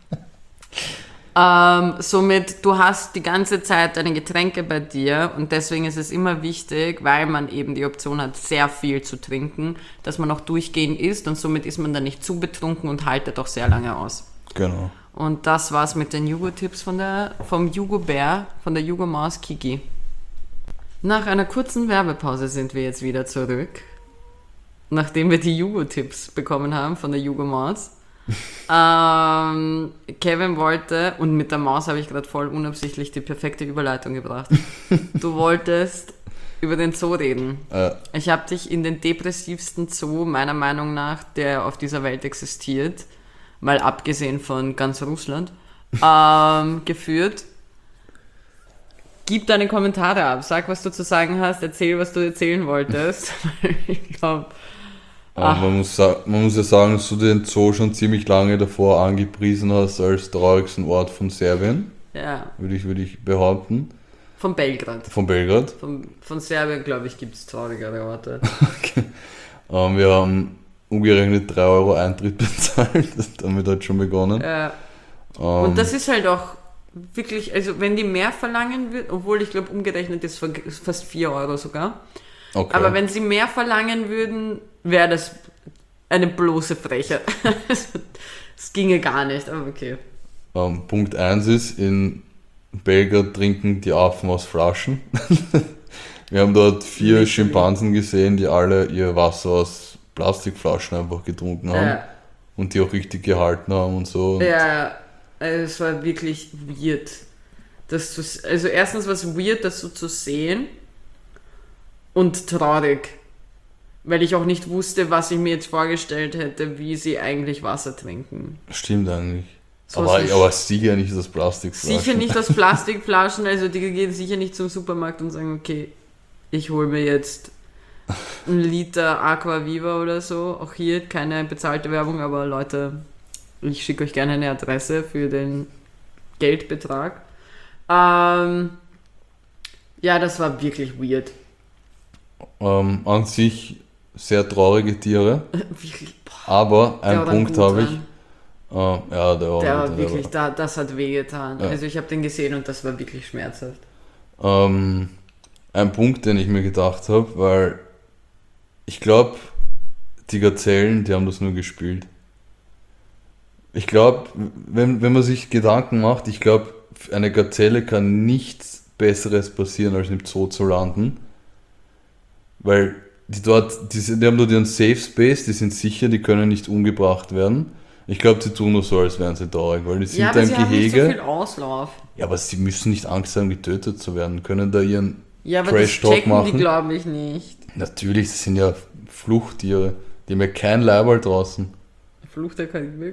Ähm, somit, du hast die ganze Zeit deine Getränke bei dir und deswegen ist es immer wichtig, weil man eben die Option hat, sehr viel zu trinken, dass man auch durchgehend isst und somit ist man dann nicht zu betrunken und haltet auch sehr lange aus. Genau. Und das war's mit den Jugo-Tipps von der, vom Jugo-Bär, von der Jugo-Maus Kiki. Nach einer kurzen Werbepause sind wir jetzt wieder zurück, nachdem wir die Jugo-Tipps bekommen haben von der Jugo-Maus. ähm, Kevin wollte, und mit der Maus habe ich gerade voll unabsichtlich die perfekte Überleitung gebracht, du wolltest über den Zoo reden. Äh, Ich habe dich in den depressivsten Zoo, meiner Meinung nach, der auf dieser Welt existiert, mal abgesehen von ganz Russland, ähm, geführt. Gib deine Kommentare ab, sag, was du zu sagen hast, erzähl, was du erzählen wolltest. Ich glaube... aber man, muss, sa- man muss ja sagen, dass du den Zoo schon ziemlich lange davor angepriesen hast als traurigsten Ort von Serbien, Ja, würde ich, würde ich behaupten. von Belgrad. Von Belgrad. Von, von Serbien, glaube ich, gibt es traurigere Orte. Ähm, wir haben umgerechnet drei Euro Eintritt bezahlt, das, damit hat schon begonnen. Ja. Ähm, Und das ist halt auch wirklich, also wenn die mehr verlangen würden, obwohl ich glaube, umgerechnet ist fast vier Euro sogar. okay. Aber wenn sie mehr verlangen würden, wäre das eine bloße Frechheit. Das ginge gar nicht, aber okay. Ähm, Punkt eins ist, in Belgrad trinken die Affen aus Flaschen. Wir haben dort vier Literally. Schimpansen gesehen, die alle ihr Wasser aus Plastikflaschen einfach getrunken haben Ja, und die auch richtig gehalten haben und so. Und ja, also es war wirklich weird. Das zu, also erstens war es weird, das so zu sehen und traurig. Weil ich auch nicht wusste, was ich mir jetzt vorgestellt hätte, wie sie eigentlich Wasser trinken. Stimmt eigentlich. So aber, was aber sicher nicht aus Plastikflaschen. Sicher nicht aus Plastikflaschen, also die gehen sicher nicht zum Supermarkt und sagen, okay, ich hole mir jetzt einen Liter Aquaviva oder so. Auch hier keine bezahlte Werbung, aber Leute, ich schicke euch gerne eine Adresse für den Geldbetrag. Ähm, ja, das war wirklich weird. Ähm, an sich sehr traurige Tiere, Wirklich, boah, aber der einen war Punkt gut habe ich. dran. Ähm, ja, der war, Der war der wirklich, war, da, das hat wehgetan. Ja. Also ich habe den gesehen und das war wirklich schmerzhaft. Ähm, ein Punkt, den ich mir gedacht habe, weil ich glaube, die Gazellen, die haben das nur gespielt. Ich glaube, wenn, wenn man sich Gedanken macht, ich glaube, eine Gazelle kann nichts Besseres passieren, als im Zoo zu landen. Weil die dort, die, sind, die haben dort ihren Safe Space, die sind sicher, die können nicht umgebracht werden. Ich glaube, sie tun nur so, als wären sie traurig, weil die sind Ja, da aber im sie haben nicht so Gehege. viel Auslauf. Ja, aber sie müssen nicht Angst haben, getötet zu werden, können da ihren Ja, aber das Trash-Talk checken die, machen. glaube ich, nicht. Natürlich, das sind ja Fluchttiere, die haben ja kein Leiberl draußen. Fluch der Karibik.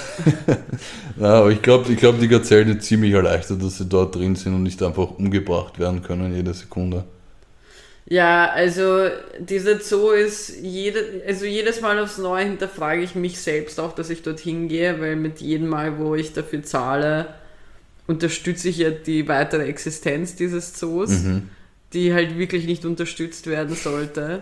Ja, aber ich glaube, ich glaub, die Gazellen sind ziemlich erleichtert, dass sie dort drin sind und nicht einfach umgebracht werden können jede Sekunde. Ja, also dieser Zoo ist jede, also jedes Mal aufs Neue hinterfrage ich mich selbst auch, dass ich dorthin gehe, weil mit jedem Mal, wo ich dafür zahle, unterstütze ich ja die weitere Existenz dieses Zoos, Mhm. die halt wirklich nicht unterstützt werden sollte.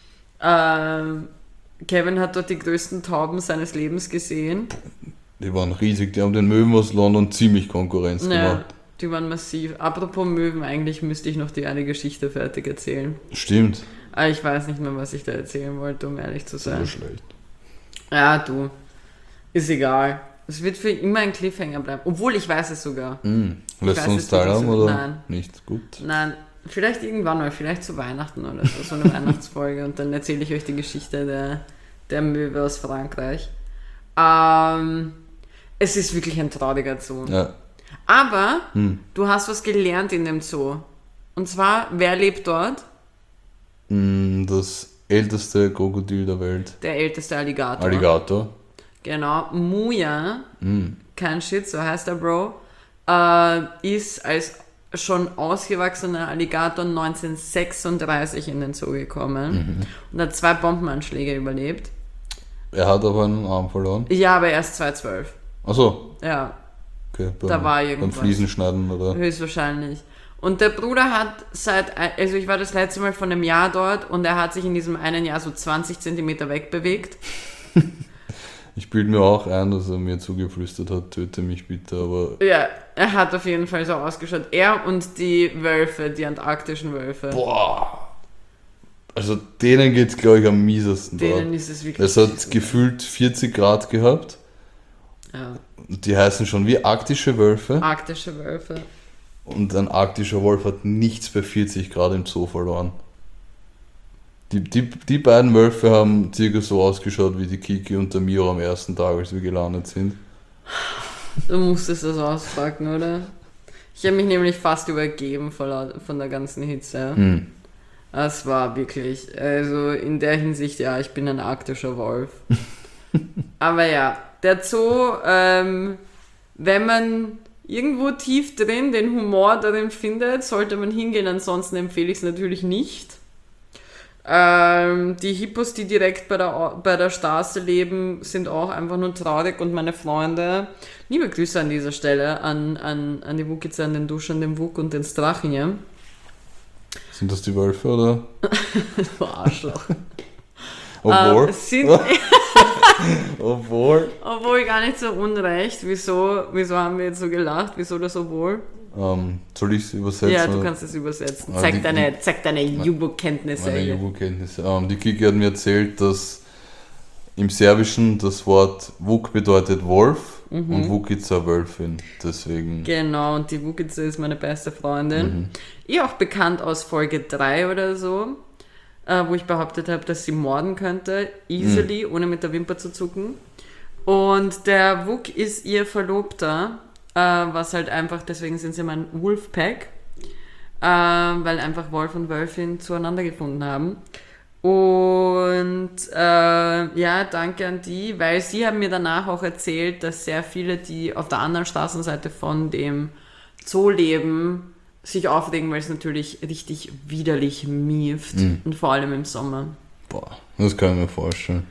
Ähm, Kevin hat dort die größten Tauben seines Lebens gesehen. Die waren riesig, die haben den Möwen aus London ziemlich Konkurrenz Ja, gemacht. die waren massiv. Apropos Möwen, eigentlich müsste ich noch die eine Geschichte fertig erzählen. Stimmt. Aber ich weiß nicht mehr, was ich da erzählen wollte, um ehrlich zu Sehr sein. schlecht. Ja, du. Ist egal. Es wird für immer ein Cliffhanger bleiben. Obwohl, ich weiß es sogar. Mhm. Lässt weiß du uns es wirklich teilhaben so- oder Nein. nicht? Gut. Nein, vielleicht irgendwann mal, vielleicht zu Weihnachten oder so, so eine Weihnachtsfolge. Und dann erzähle ich euch die Geschichte der, der Möwe aus Frankreich. Ähm, es ist wirklich ein trauriger Zoo. Ja. Aber Hm. du hast was gelernt in dem Zoo. Und zwar, wer lebt dort? Mm, Das älteste Krokodil der Welt. Der älteste Alligator. Alligator. Genau. Muya, Mm. kein Shit, so heißt der Bro, äh, ist als schon ausgewachsener Alligator neunzehnhundertsechsunddreißig in den Zoo gekommen Mhm. und hat zwei Bombenanschläge überlebt. Er hat aber einen Arm verloren. Ja, aber erst zweitausendzwölf. Achso, Ja, okay. Beim, Da war beim irgendwas. Fliesenschneiden oder? höchstwahrscheinlich. Und der Bruder hat seit, also ich war das letzte Mal vor einem Jahr dort und er hat sich in diesem einen Jahr so zwanzig Zentimeter wegbewegt. Ich bilde mir auch ein, dass er mir zugeflüstert hat, töte mich bitte, aber Ja, er hat auf jeden Fall so ausgeschaut. Er und die Wölfe, die antarktischen Wölfe. boah. Also denen geht's, glaube ich, am miesesten Denen dort. ist es wirklich... Es hat gefühlt vierzig Grad gehabt. Ja, Und die heißen schon wie arktische Wölfe. arktische Wölfe. Und ein arktischer Wolf hat nichts bei vierzig Grad im Zoo verloren. Die, die, die beiden Wölfe haben circa so ausgeschaut wie die Kiki und der Mio am ersten Tag, als wir gelandet sind. Du musstest das auspacken, oder? Ich habe mich nämlich fast übergeben von, laut- von der ganzen Hitze. Hm. Das war wirklich, also in der Hinsicht, ja, ich bin ein arktischer Wolf. Aber ja, der Zoo, ähm, wenn man irgendwo tief drin den Humor darin findet, sollte man hingehen, ansonsten empfehle ich es natürlich nicht. Ähm, die Hippos, die direkt bei der, Au- bei der Straße leben, sind auch einfach nur traurig und meine Freunde, liebe Grüße an dieser Stelle an, an, an die Wukice, an den Dusch, an den Wuk und den Strachien. Sind das die Wölfe oder? Du Arschloch. Obwohl. Ähm, sind, Obwohl. obwohl gar nicht so unrecht. Wieso, wieso haben wir jetzt so gelacht? Wieso das obwohl? Ähm, soll ich es übersetzen? Ja, du oder? kannst es übersetzen. Ah, Zeig die- deine, zeig deine Jugo-Kenntnisse. Meine Jugo-Kenntnisse. Ähm, die Kiki hat mir erzählt, dass im Serbischen das Wort Vuk bedeutet Wolf und Vukica Wölfin. Deswegen. Genau, und die Wukice ist meine beste Freundin. Mhm. Ihr auch bekannt aus Folge drei oder so, äh, wo ich behauptet habe, dass sie morden könnte. Easily, ohne mit der Wimper zu zucken. Und der Wuk ist ihr Verlobter, äh, was halt einfach, deswegen sind sie mein Wolfpack, äh, weil einfach Wolf und Wölfin zueinander gefunden haben. Und äh, ja, danke an die, weil sie haben mir danach auch erzählt, dass sehr viele, die auf der anderen Straßenseite von dem Zoo leben, sich aufregen, weil es natürlich richtig widerlich mieft. Mhm. Und vor allem im Sommer. Boah, das kann ich mir vorstellen.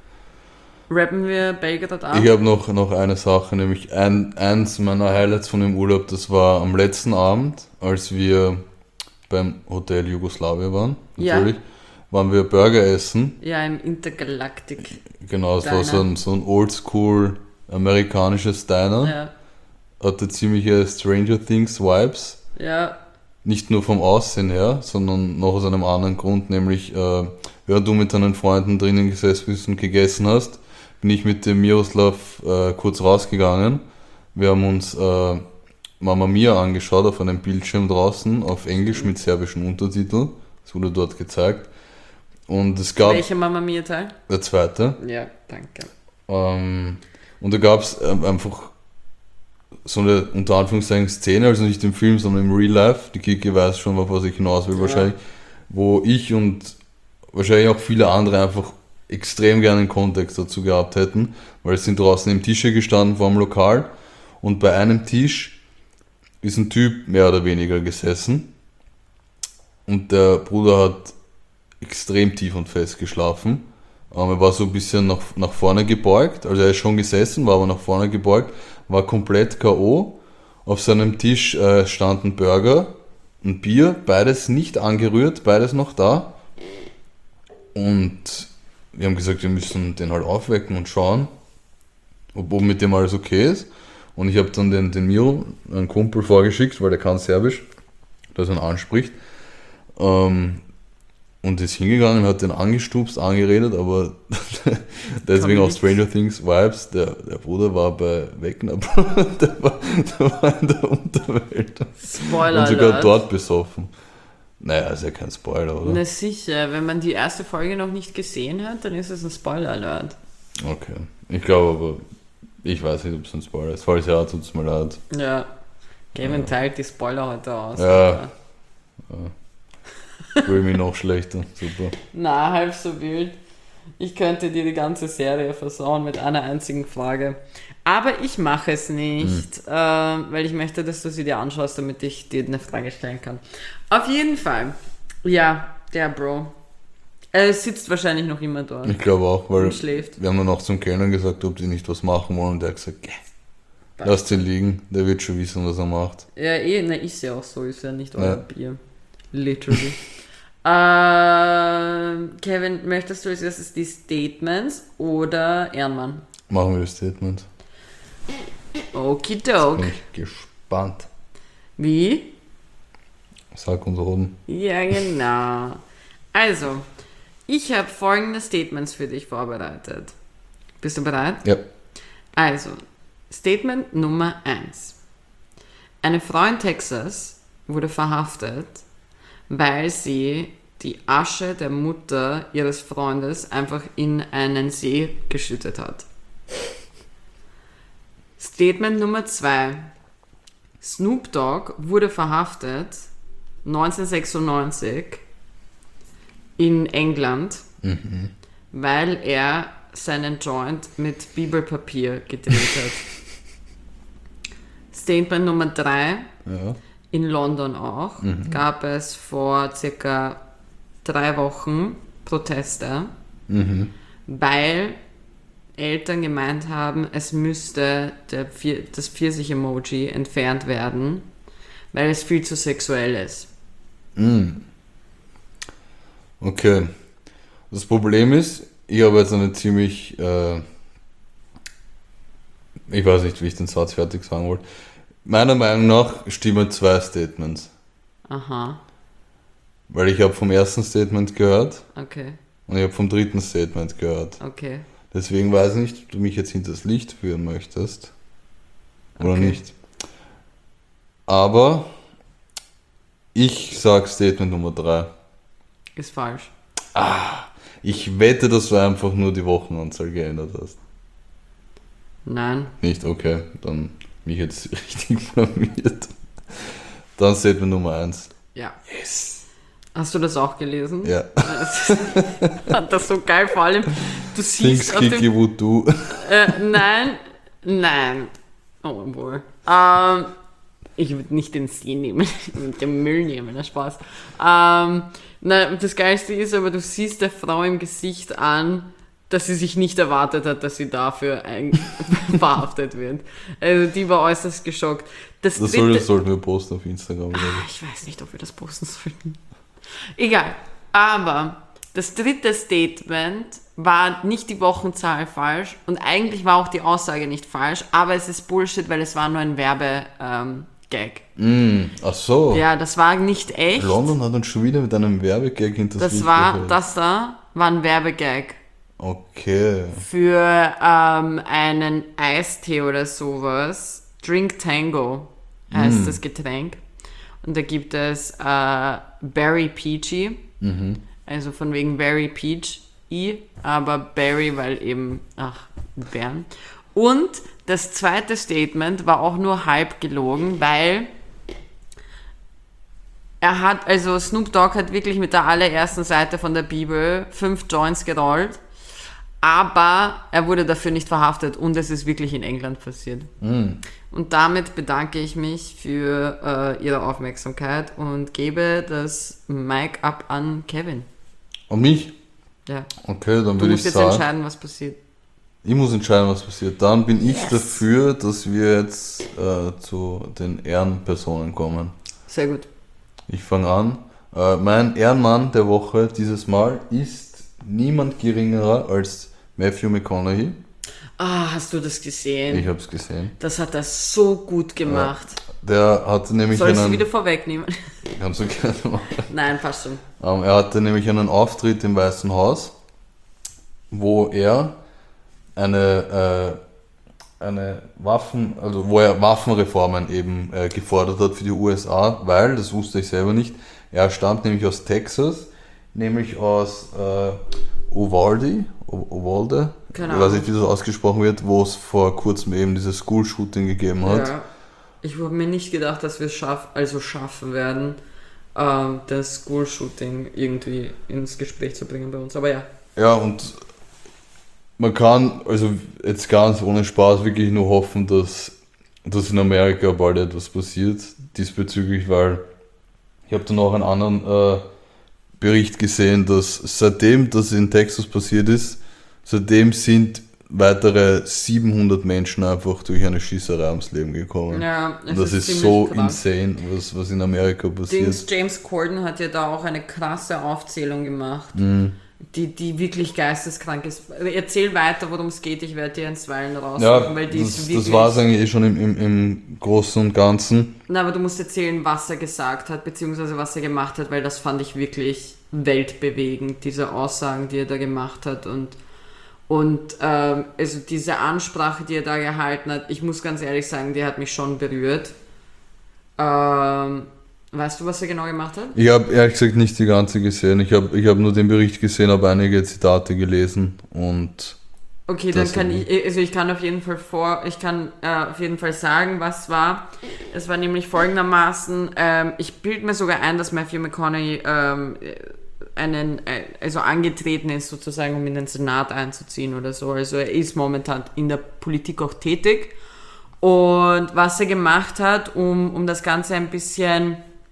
Rappen wir Belgrad ab? Ich habe noch, noch eine Sache, nämlich ein, eins meiner Highlights von dem Urlaub, das war am letzten Abend, als wir beim Hotel Jugoslawien waren, Ja. natürlich, waren wir Burger essen. Ja, im Intergalactic. Genau, es war Diner. so ein, so ein oldschool amerikanisches Diner. Ja, Hatte ziemliche Stranger Things Vibes. ja, Nicht nur vom Aussehen her, sondern noch aus einem anderen Grund, nämlich äh, während du mit deinen Freunden drinnen gesessen bist und gegessen hast, bin ich mit dem Miroslav äh, kurz rausgegangen. Wir haben uns äh, Mamma Mia angeschaut auf einem Bildschirm draußen auf Englisch mit serbischen Untertiteln. Das wurde dort gezeigt. Und es gab welcher Mama Mia Teil? der zweite. Ja, danke. Ähm, und da gab es ähm, einfach so eine unter Anführungszeichen Szene, also nicht im Film, sondern im Real Life. Die Kiki weiß schon, auf was ich hinaus will Ja. wahrscheinlich. Wo ich und wahrscheinlich auch viele andere einfach extrem gerne einen Kontext dazu gehabt hätten, weil es sind draußen im Tische gestanden vor dem Lokal und bei einem Tisch ist ein Typ mehr oder weniger gesessen und der Bruder hat extrem tief und fest geschlafen. Ähm, er war so ein bisschen nach, nach vorne gebeugt, also er ist schon gesessen, war aber nach vorne gebeugt, war komplett K O. Auf seinem Tisch äh, stand ein Burger, ein Bier, beides nicht angerührt, beides noch da. Und wir haben gesagt, wir müssen den halt aufwecken und schauen, ob, ob mit dem alles okay ist. Und ich habe dann den, den Miro, einen Kumpel, vorgeschickt, weil der kann Serbisch, dass er ihn anspricht. Ähm, und ist hingegangen, hat den angestupst, angeredet, aber deswegen auch Stranger Things Vibes, der, der Bruder war bei Wegner, der war, der war in der Unterwelt Spoiler und sogar Alert. dort besoffen. Naja, ist ja kein Spoiler, oder? Na sicher, wenn man die erste Folge noch nicht gesehen hat, dann ist es ein Spoiler-Alert. Okay, ich glaube aber, ich weiß nicht, ob es ein Spoiler ist. Falls ja, tut es mir leid. Ja. Kevin teilt die Spoiler heute aus. Ja. Alter. Fühle mich noch schlechter. Super. Na, halb so wild. Ich könnte dir die ganze Serie versauen mit einer einzigen Frage. Aber ich mache es nicht, hm. äh, weil ich möchte, dass du sie dir anschaust, damit ich dir eine Frage stellen kann. Auf jeden Fall. Ja, der Bro. Er sitzt wahrscheinlich noch immer dort. Ich glaube auch, weil und schläft. Wir haben dann auch zum Kellner gesagt, ob die nicht was machen wollen. Und der hat gesagt, geh, lass den liegen, der wird schon wissen, was er macht. Ja, eh, ne, ist ja auch so, ist ja nicht euer ja. Bier. Literally. äh, Kevin, möchtest du als erstes die Statements oder Ehrenmann? Machen wir das Statement. Okidok. Bin ich gespannt. Wie? Sag uns oben. Ja, genau. Also, ich habe folgende Statements für dich vorbereitet. Bist du bereit? Ja. Also, Statement Nummer eins. Eine Frau in Texas wurde verhaftet, weil sie die Asche der Mutter ihres Freundes einfach in einen See geschüttet hat. Statement Nummer zwei. Snoop Dogg wurde verhaftet neunzehnhundertsechsundneunzig in England, mhm. weil er seinen Joint mit Bibelpapier gedreht hat. Statement Nummer drei. Ja. In London auch mhm. gab es vor circa drei Wochen Proteste, mhm. weil Eltern gemeint haben, es müsste der, das Pfirsich-Emoji entfernt werden, weil es viel zu sexuell ist. Mhm. Okay. Das Problem ist, ich habe jetzt eine ziemlich, äh, ich weiß nicht, wie ich den Satz fertig sagen wollte. Meiner Meinung nach stimmen zwei Statements. Aha. Weil ich habe vom ersten Statement gehört. Okay. Und ich habe vom dritten Statement gehört. Okay. Deswegen weiß ich nicht, ob du mich jetzt hinter das Licht führen möchtest. Oder okay. nicht. Aber ich sag Statement Nummer drei. Ist falsch. Ah, ich wette, dass du einfach nur die Wochenanzahl geändert hast. Nein. Nicht? Okay, dann mich jetzt richtig blamiert. Dann Statement Nummer eins. Ja. Yes. Hast du das auch gelesen? Ja. Fand das so geil, vor allem, du siehst auf Kiki dem... Voodoo. Äh, nein, nein. Oh, wohl. Ähm, ich würde nicht den See nehmen, ich würde den Müll nehmen, na Spaß. Ähm, na, das Geilste ist aber, du siehst der Frau im Gesicht an, dass sie sich nicht erwartet hat, dass sie dafür ein verhaftet wird. Also die war äußerst geschockt. Das, das, dritte, soll, das sollten wir posten auf Instagram. Ah, ich weiß nicht, ob wir das posten sollten. Egal. Aber das dritte Statement war nicht die Wochenzahl falsch und eigentlich war auch die Aussage nicht falsch, aber es ist Bullshit, weil es war nur ein Werbe-Gag. Ähm, mm, ach so. Ja, das war nicht echt. London hat uns schon wieder mit einem Werbegag hinter das Licht war, gehört. Das da war ein Werbegag. Okay. Für ähm, einen Eistee oder sowas. Drink Tango heißt mm. das Getränk. Und da gibt es äh, Berry Peachy. Mhm. Also von wegen Berry Peach. I, aber Berry, weil eben, ach, Bären. Und das zweite Statement war auch nur halb gelogen, weil er hat, also Snoop Dogg hat wirklich mit der allerersten Seite von der Bibel fünf Joints gerollt, aber er wurde dafür nicht verhaftet und es ist wirklich in England passiert. Mm. Und damit bedanke ich mich für äh, Ihre Aufmerksamkeit und gebe das Mic ab an Kevin. Und mich? Ja. Okay, dann Du würde musst ich jetzt sagen... entscheiden, was passiert. Ich muss entscheiden, was passiert. Dann bin ich Yes. dafür, dass wir jetzt äh, zu den Ehrenpersonen kommen. Sehr gut. Ich fange an. Äh, mein Ehrenmann der Woche dieses Mal ist niemand geringerer als Matthew McConaughey. Ah, hast du das gesehen? Ich habe es gesehen. Das hat er so gut gemacht. Der hatte nämlich Soll ich einen... sie wieder vorwegnehmen? Kannst du gerne machen. Nein, passt schon. Ähm, er hatte nämlich einen Auftritt im Weißen Haus, wo er eine, äh, eine Waffen, also wo er Waffenreformen eben äh, gefordert hat für die U S A, weil, das wusste ich selber nicht, er stammt nämlich aus Texas, nämlich aus äh, Uvalde, Uvalde, Keine ich weiß Ahnung. nicht, wie das ausgesprochen wird, wo es vor kurzem eben dieses School-Shooting gegeben hat. Ja. Ich habe mir nicht gedacht, dass wir es schaff, also schaffen werden, ähm, das School-Shooting irgendwie ins Gespräch zu bringen bei uns. Aber ja. Ja, und man kann, also jetzt ganz ohne Spaß, wirklich nur hoffen, dass, dass in Amerika bald etwas passiert diesbezüglich, weil ich habe dann auch einen anderen äh, Bericht gesehen, dass seitdem das in Texas passiert ist, seitdem sind weitere siebenhundert Menschen einfach durch eine Schießerei ums Leben gekommen. Ja, und das ist, ist so krass. Insane, was, was in Amerika passiert. Dings, James Corden hat ja da auch eine krasse Aufzählung gemacht, mhm. die, die wirklich geisteskrank ist. Erzähl weiter, worum es geht, ich werde dir einstweilen raussuchen, ja, weil die das, ist wirklich... das war es eigentlich eh schon im, im, im Großen und Ganzen. Na, aber du musst erzählen, was er gesagt hat, beziehungsweise was er gemacht hat, weil das fand ich wirklich weltbewegend, diese Aussagen, die er da gemacht hat und Und ähm, also diese Ansprache, die er da gehalten hat, ich muss ganz ehrlich sagen, die hat mich schon berührt. Ähm, weißt du, was er genau gemacht hat? Ich habe ehrlich gesagt nicht die ganze gesehen. Ich habe ich hab nur den Bericht gesehen, habe einige Zitate gelesen und... Okay, dann kann ich, also ich kann auf jeden Fall vor, ich kann äh, auf jeden Fall sagen, was war. Es war nämlich folgendermaßen, ähm, ich bilde mir sogar ein, dass Matthew McConaughey ähm, einen, also angetreten ist sozusagen, um in den Senat einzuziehen oder so. Also er ist momentan in der Politik auch tätig. Und was er gemacht hat, um, um das Ganze ein bisschen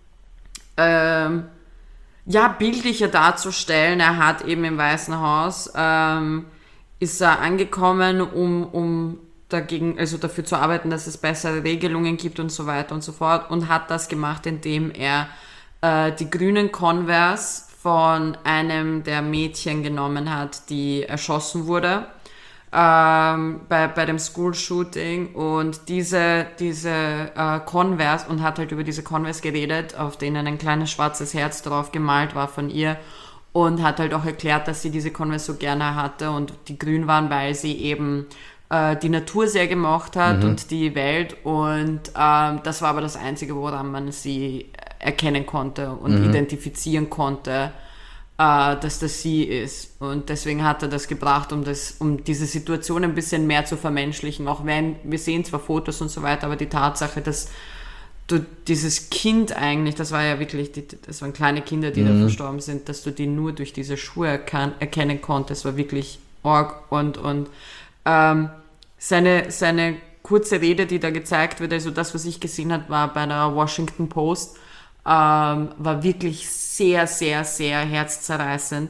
ähm, ja, bildlicher darzustellen, er hat eben im Weißen Haus, ähm, ist er angekommen, um, um dagegen, also dafür zu arbeiten, dass es bessere Regelungen gibt und so weiter und so fort, und hat das gemacht, indem er äh, die grünen Converse von einem der Mädchen genommen hat, die erschossen wurde ähm, bei, bei dem School-Shooting, und diese, diese äh, Converse, und hat halt über diese Converse geredet, auf denen ein kleines schwarzes Herz drauf gemalt war von ihr, und hat halt auch erklärt, dass sie diese Converse so gerne hatte und die grün waren, weil sie eben äh, die Natur sehr gemocht hat mhm. und die Welt, und ähm, das war aber das Einzige, woran man sie erkennen konnte und mhm. identifizieren konnte, äh, dass das sie ist. Und deswegen hat er das gebracht, um das, um diese Situation ein bisschen mehr zu vermenschlichen. Auch wenn, wir sehen zwar Fotos und so weiter, aber die Tatsache, dass du dieses Kind eigentlich, das war ja wirklich, die, das waren kleine Kinder, die mhm. da verstorben sind, dass du die nur durch diese Schuhe erkan- erkennen konntest, war wirklich arg. Und, und ähm, seine, seine kurze Rede, die da gezeigt wird, also das, was ich gesehen habe, war bei der Washington Post, Ähm, war wirklich sehr, sehr, sehr herzzerreißend.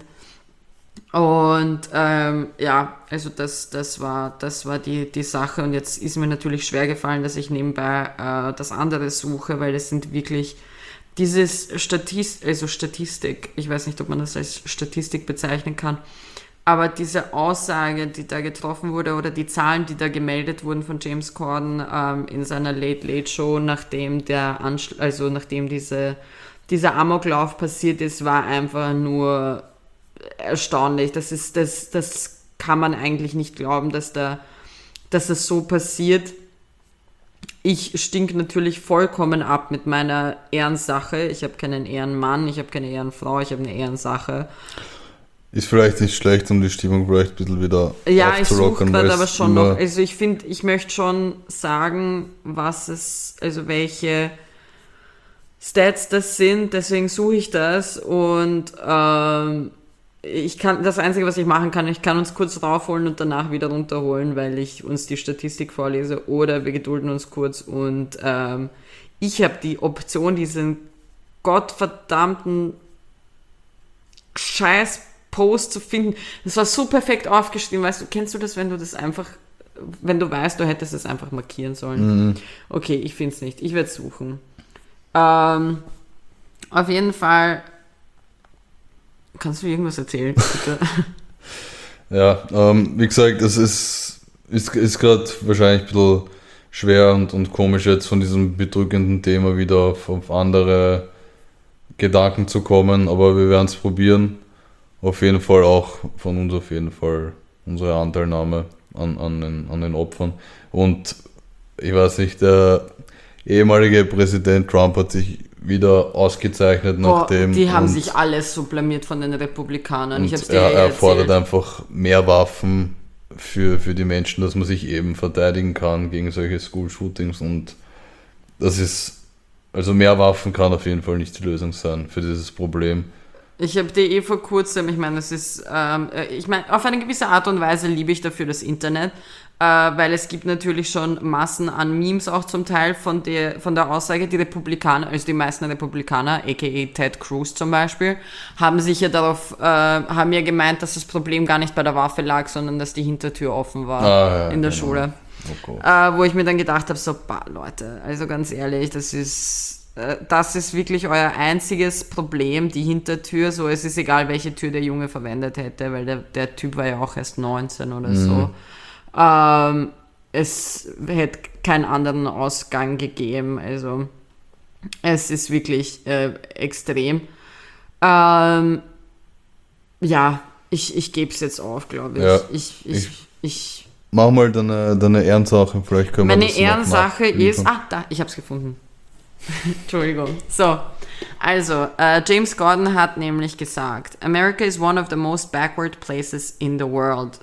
Und ähm, ja, also das, das war, das war die, die Sache. Und jetzt ist mir natürlich schwer gefallen, dass ich nebenbei äh, das andere suche, weil es sind wirklich dieses Statist, also Statistik, ich weiß nicht, ob man das als Statistik bezeichnen kann, aber diese Aussage, die da getroffen wurde, oder die Zahlen, die da gemeldet wurden von James Corden ähm, in seiner Late Late Show, nachdem der Anschl- also nachdem diese, dieser Amoklauf passiert ist, war einfach nur erstaunlich. Das ist, das, das kann man eigentlich nicht glauben, dass da, dass das so passiert. Ich stink natürlich vollkommen ab mit meiner Ehrensache. Ich habe keinen Ehrenmann, ich habe keine Ehrenfrau, ich habe eine Ehrensache. Ist vielleicht nicht schlecht, um die Stimmung vielleicht ein bisschen wieder ja, aufzurocken. Ja, ich suche gerade aber schon noch. Also ich finde, ich möchte schon sagen, was es, also welche Stats das sind, deswegen suche ich das, und ähm, ich kann, das Einzige, was ich machen kann, ich kann uns kurz raufholen und danach wieder runterholen, weil ich uns die Statistik vorlese, oder wir gedulden uns kurz, und ähm, ich habe die Option, diesen gottverdammten Scheiß Post zu finden. Das war so perfekt aufgeschrieben, weißt du, kennst du das, wenn du das einfach, wenn du weißt, du hättest es einfach markieren sollen? Mhm. Okay, ich finde es nicht. Ich werde suchen. Ähm, auf jeden Fall, kannst du irgendwas erzählen, bitte? Ja, ähm, wie gesagt, es ist, ist, ist gerade wahrscheinlich ein bisschen schwer und, und komisch, jetzt von diesem bedrückenden Thema wieder auf, auf andere Gedanken zu kommen, aber wir werden es probieren. Auf jeden Fall auch von uns auf jeden Fall unsere Anteilnahme an, an, den, an den Opfern. Und ich weiß nicht, der ehemalige Präsident Trump hat sich wieder ausgezeichnet nachdem. Oh, die haben sich alles so blamiert von den Republikanern. Ich hab's dir er, ja er fordert einfach mehr Waffen für, für die Menschen, dass man sich eben verteidigen kann gegen solche School-Shootings, und das ist Also mehr Waffen kann auf jeden Fall nicht die Lösung sein für dieses Problem. Ich habe dir eh vor kurzem, ich meine, das ist, ähm, ich meine, auf eine gewisse Art und Weise liebe ich dafür das Internet, äh, weil es gibt natürlich schon Massen an Memes auch zum Teil von der, von der Aussage, die Republikaner, also die meisten Republikaner, aka Ted Cruz zum Beispiel, haben sich ja darauf, äh, haben ja gemeint, dass das Problem gar nicht bei der Waffe lag, sondern dass die Hintertür offen war ah, ja, in der genau. Schule. Oh äh, wo ich mir dann gedacht habe, so, bah, Leute, also ganz ehrlich, das ist... Das ist wirklich euer einziges Problem, die Hintertür. So, es ist egal, welche Tür der Junge verwendet hätte, weil der, der Typ war ja auch erst neunzehn oder mhm. so. Ähm, es hätte keinen anderen Ausgang gegeben. Also, es ist wirklich äh, extrem. Ähm, ja, ich, ich gebe es jetzt auf, glaube ich. Ja, ich, ich, ich, ich. Mach mal deine, deine Ehrensache, vielleicht können wir Meine das Ehrensache ist. Ah, da, ich habe es gefunden. Entschuldigung. So, also, uh, James Gordon hat nämlich gesagt, America is one of the most backward places in the world.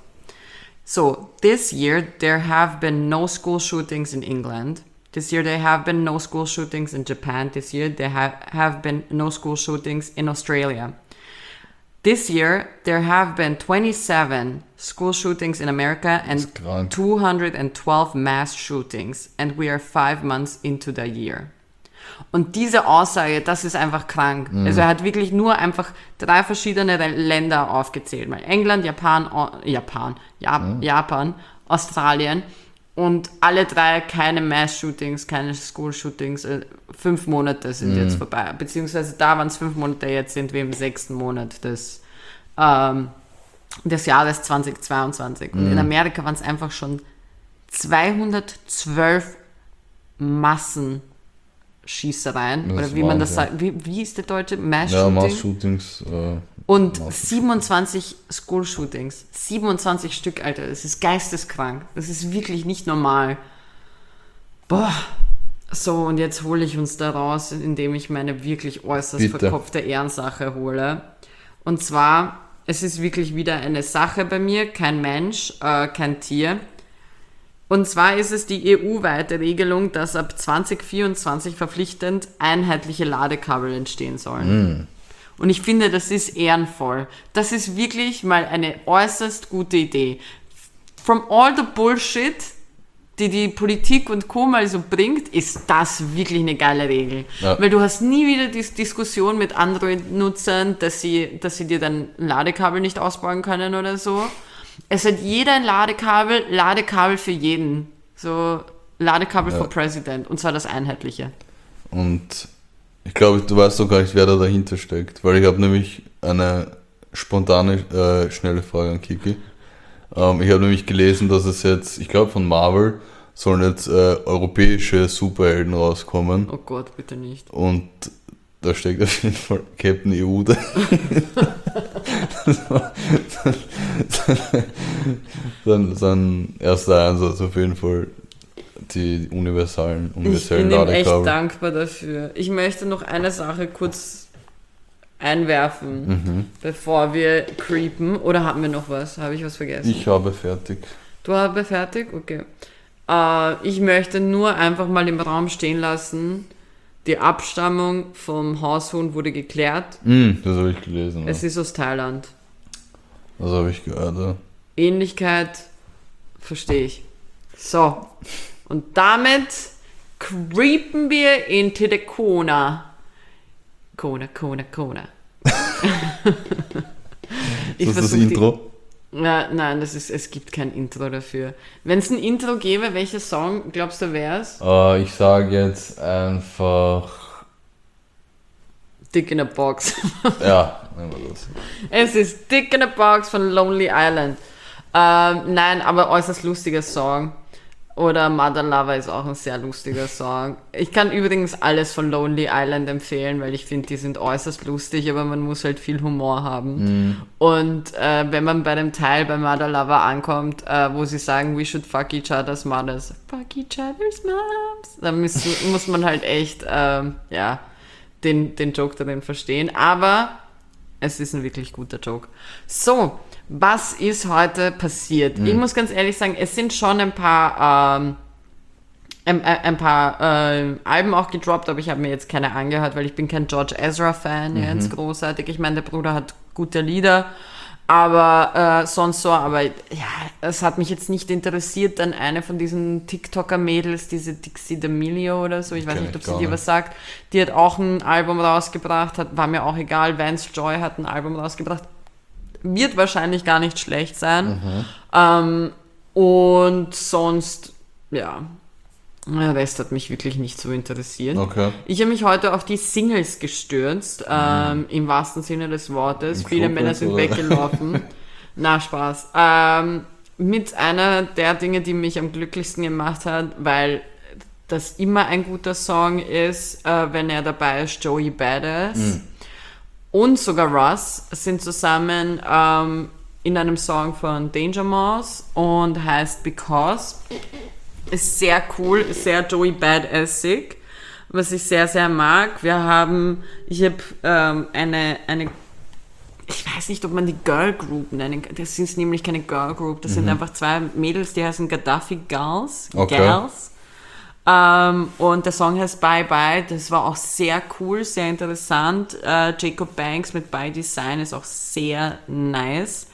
So, this year there have been no school shootings in England. This year there have been no school shootings in Japan. This year there ha- have been no school shootings in Australia. This year there have been twenty-seven school shootings in America and two hundred twelve mass shootings. And we are five months into the year. Und diese Aussage, das ist einfach krank. Mhm. Also er hat wirklich nur einfach drei verschiedene Länder aufgezählt. Mal England, Japan, Japan, Jap- mhm. Japan, Australien und alle drei keine Mass-Shootings, keine School-Shootings. Fünf Monate sind mhm. jetzt vorbei. Beziehungsweise da waren es fünf Monate, jetzt sind wir im sechsten Monat des, ähm, des Jahres zweitausendzweiundzwanzig. Und mhm. in Amerika waren es einfach schon zweihundertzwölf Massen Schießereien, das oder wie man das sagt, wie, wie ist der deutsche Mass-Shooting? Ja, Mass-Shootings. Äh, und Mass siebenundzwanzig School-Shootings. siebenundzwanzig Stück, Alter. Das ist geisteskrank. Das ist wirklich nicht normal. Boah. So, und jetzt hole ich uns da raus, indem ich meine wirklich äußerst Bitte. verkopfte Ehrensache hole. Und zwar, es ist wirklich wieder eine Sache bei mir, kein Mensch, äh, kein Tier. Und zwar ist es die E U-weite Regelung, dass ab zwanzig vierundzwanzig verpflichtend einheitliche Ladekabel entstehen sollen. Mm. Und ich finde, das ist ehrenvoll. Das ist wirklich mal eine äußerst gute Idee. From all the bullshit, die die Politik und Co. mal so bringt, ist das wirklich eine geile Regel. Ja. Weil du hast nie wieder die Diskussion mit Android-Nutzern, dass sie, dass sie dir dann Ladekabel nicht ausbauen können oder so. Es hat jeder ein Ladekabel, Ladekabel für jeden. So Ladekabel ja. for President. Und zwar das einheitliche. Und ich glaube, du weißt doch gar nicht, wer da dahinter steckt. Weil ich habe nämlich eine spontane, äh, schnelle Frage an Kiki. Ähm, ich habe nämlich gelesen, dass es jetzt, ich glaube von Marvel, sollen jetzt äh, europäische Superhelden rauskommen. Oh Gott, bitte nicht. Und da steckt auf jeden Fall Captain E U dahinter. sein, sein erster Einsatz auf jeden Fall die universalen, universellen Ladekabel. Ich bin ihm echt dankbar dafür. Ich möchte noch eine Sache kurz einwerfen, mhm. bevor wir creepen. Oder haben wir noch was? Habe ich was vergessen? Ich habe fertig. Du habe fertig? Okay. Äh, ich möchte nur einfach mal im Raum stehen lassen, die Abstammung vom Haushuhn wurde geklärt. Mm, das habe ich gelesen. Es ja. ist aus Thailand. Das habe ich gehört, ja. Ähnlichkeit verstehe ich. So, und damit creepen wir into the Kona. Kona, Kona, Kona. Ist das das Intro? Die, na, nein, das ist, es gibt kein Intro dafür. Wenn es ein Intro gäbe, welcher Song, glaubst du, wäre es? Uh, ich sage jetzt einfach... Dick in a Box. Ja, nehmen wir das. Es ist Dick in a Box von Lonely Island. Ähm, nein, aber äußerst lustiger Song. Oder Mother Lover ist auch ein sehr lustiger Song. Ich kann übrigens alles von Lonely Island empfehlen, weil ich finde, die sind äußerst lustig, aber man muss halt viel Humor haben. Mm. Und äh, wenn man bei dem Teil bei Mother Lover ankommt, äh, wo sie sagen, we should fuck each other's mothers, fuck each other's moms, dann muss, muss man halt echt ähm, ja, den, den Joke darin verstehen. Aber es ist ein wirklich guter Joke. So, was ist heute passiert? Mhm. Ich muss ganz ehrlich sagen, es sind schon ein paar ähm, ein, ein paar äh, Alben auch gedroppt, aber ich habe mir jetzt keine angehört, weil ich bin kein George Ezra-Fan, mhm. jetzt großartig. Ich meine, der Bruder hat gute Lieder, aber äh, sonst so, aber ja, es hat mich jetzt nicht interessiert, dann eine von diesen TikToker-Mädels, diese Dixie D'Amelio oder so, ich weiß nicht, ob sie dir was sagt, die hat auch ein Album rausgebracht, hat, war mir auch egal, Vance Joy hat ein Album rausgebracht, wird wahrscheinlich gar nicht schlecht sein, mhm. ähm, und sonst, ja, der Rest hat mich wirklich nicht so interessiert. Okay. Ich habe mich heute auf die Singles gestürzt, mhm. ähm, im wahrsten Sinne des Wortes. Im Viele Club Männer sind oder? weggelaufen. Na, Spaß. Ähm, mit einer der Dinge, die mich am glücklichsten gemacht hat, weil das immer ein guter Song ist, äh, wenn er dabei ist, Joey Badass. Mhm. Und sogar Russ sind zusammen ähm, in einem Song von Danger Mouse und heißt Because. Ist sehr cool, ist sehr Joey Badassig, was ich sehr, sehr mag. Wir haben, ich habe ähm, eine, eine, ich weiß nicht, ob man die Girl Group nennen kann. Das ist nämlich keine Girl Group, das mhm. sind einfach zwei Mädels, die heißen Gaddafi Girls. Okay. Girls. Ähm, und der Song heißt Bye Bye, das war auch sehr cool, sehr interessant. Äh, Jacob Banks mit By Design ist auch sehr nice.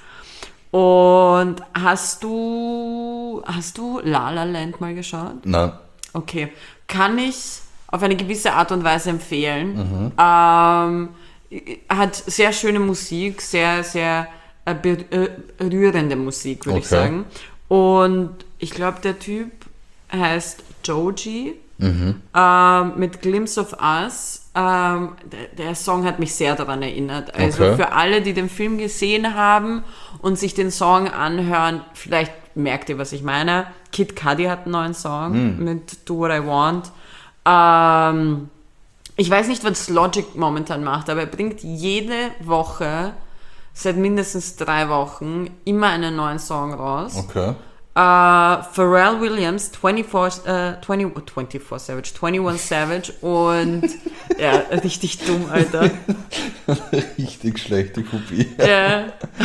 Und hast du, hast du La La Land mal geschaut? Nein. Okay. Kann ich auf eine gewisse Art und Weise empfehlen. Mhm. Ähm, hat sehr schöne Musik, sehr, sehr äh, berührende Musik, würde okay. ich sagen. Und ich glaube, der Typ heißt Joji, mhm. ähm, mit Glimpse of Us. Ähm, der, der Song hat mich sehr daran erinnert. Also okay. für alle, die den Film gesehen haben und sich den Song anhören, vielleicht merkt ihr, was ich meine. Kid Cudi hat einen neuen Song mm. mit Do What I Want. Ähm, ich weiß nicht, was Logic momentan macht, aber er bringt jede Woche, seit mindestens drei Wochen, immer einen neuen Song raus. Okay. Uh, Pharrell Williams, vierundzwanzig, uh, zwanzig, vierundzwanzig Savage, einundzwanzig Savage und ja, richtig dumm, Alter. Richtig schlechte Kopie. Ja.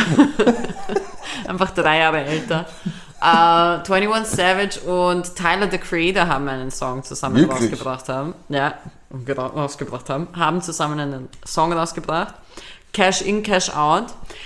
Einfach drei Jahre älter. Uh, einundzwanzig Savage und Tyler, the Creator, haben einen Song zusammen Wirklich? rausgebracht haben. Ja, rausgebracht haben. Haben zusammen einen Song rausgebracht. Cash in, Cash out.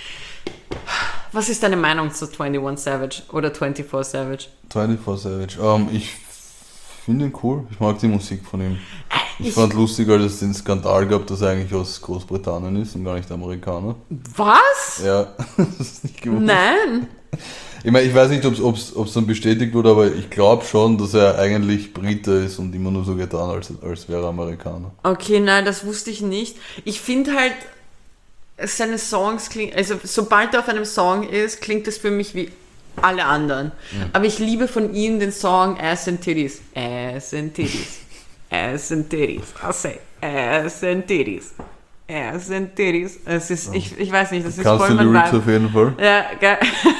Was ist deine Meinung zu einundzwanzig Savage oder vierundzwanzig Savage? vierundzwanzig Savage. Um, ich finde ihn cool. Ich mag die Musik von ihm. Ich, ich fand lustig, als es den Skandal gab, dass er eigentlich aus Großbritannien ist und gar nicht Amerikaner. Was? Ja, das ist nicht gewusst. Nein. Ich meine, ich weiß nicht, ob es dann bestätigt wurde, aber ich glaube schon, dass er eigentlich Brite ist und immer nur so getan, als, als wäre er Amerikaner. Okay, nein, das wusste ich nicht. Ich finde halt, seine Songs klingen, also sobald er auf einem Song ist, klingt es für mich wie alle anderen. Mhm. Aber ich liebe von ihm den Song Ass and Titties. Ass and Titties. Ass and Titties. I say Ass and Titties. Ass and Titties. Es ist, ich, ich weiß nicht, das ist Kannst voll mein Lyrics auf jeden Fall. Ja, geil.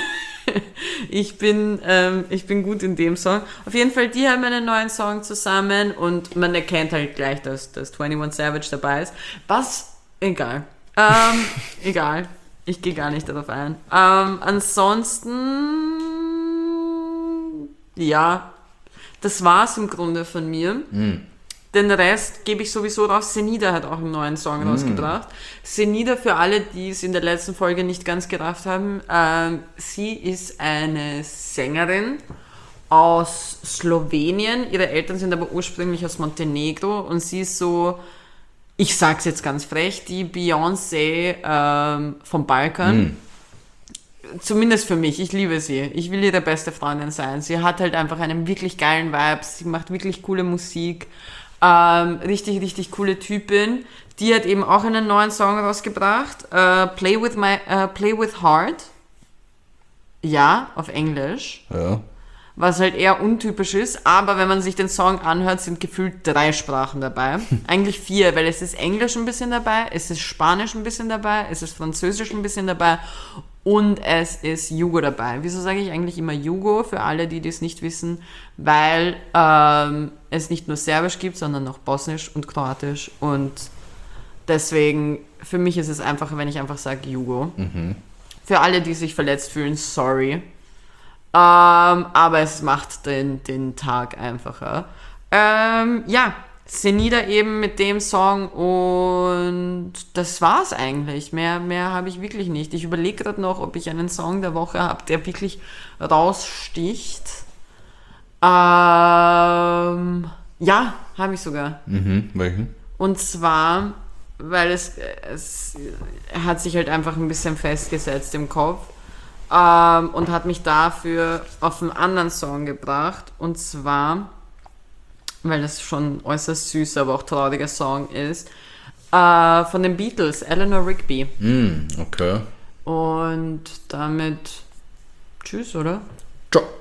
Ich bin, ähm, ich bin gut in dem Song. Auf jeden Fall, die haben einen neuen Song zusammen und man erkennt halt gleich, dass, dass einundzwanzig Savage dabei ist. Was? Egal. Ähm, egal. Ich gehe gar nicht darauf ein. Ähm, ansonsten, ja, das war's im Grunde von mir. Mm. Den Rest gebe ich sowieso raus. Senida hat auch einen neuen Song mm. rausgebracht. Senida, für alle, die es in der letzten Folge nicht ganz gerafft haben, ähm, sie ist eine Sängerin aus Slowenien. Ihre Eltern sind aber ursprünglich aus Montenegro und sie ist so, ich sag's jetzt ganz frech, die Beyoncé ähm, vom Balkan. Mm. Zumindest für mich, ich liebe sie. Ich will ihre beste Freundin sein. Sie hat halt einfach einen wirklich geilen Vibe, sie macht wirklich coole Musik. Ähm, richtig, richtig coole Typin. Die hat eben auch einen neuen Song rausgebracht. Uh, Play with my, uh, Play with Heart. Ja, auf Englisch. Ja. Was halt eher untypisch ist, aber wenn man sich den Song anhört, sind gefühlt drei Sprachen dabei. Eigentlich vier, weil es ist Englisch ein bisschen dabei, es ist Spanisch ein bisschen dabei, es ist Französisch ein bisschen dabei und es ist Jugo dabei. Wieso sage ich eigentlich immer Jugo, für alle, die das nicht wissen? Weil ähm, es nicht nur Serbisch gibt, sondern noch Bosnisch und Kroatisch und deswegen, für mich ist es einfacher, wenn ich einfach sage Jugo. Mhm. Für alle, die sich verletzt fühlen, sorry. Ähm, aber es macht den, den Tag einfacher. Ähm, ja, Senida eben mit dem Song und das war's eigentlich. Mehr, mehr habe ich wirklich nicht. Ich überlege gerade noch, ob ich einen Song der Woche habe, der wirklich raussticht. Ähm, ja, habe ich sogar. Mhm, welchen? Und zwar, weil es, es hat sich halt einfach ein bisschen festgesetzt im Kopf ähm, und hat mich dafür auf einen anderen Song gebracht. Und zwar, weil das schon äußerst süß, aber auch trauriger Song ist, äh, von den Beatles, Eleanor Rigby. Mm, okay. Und damit tschüss, oder? Ciao.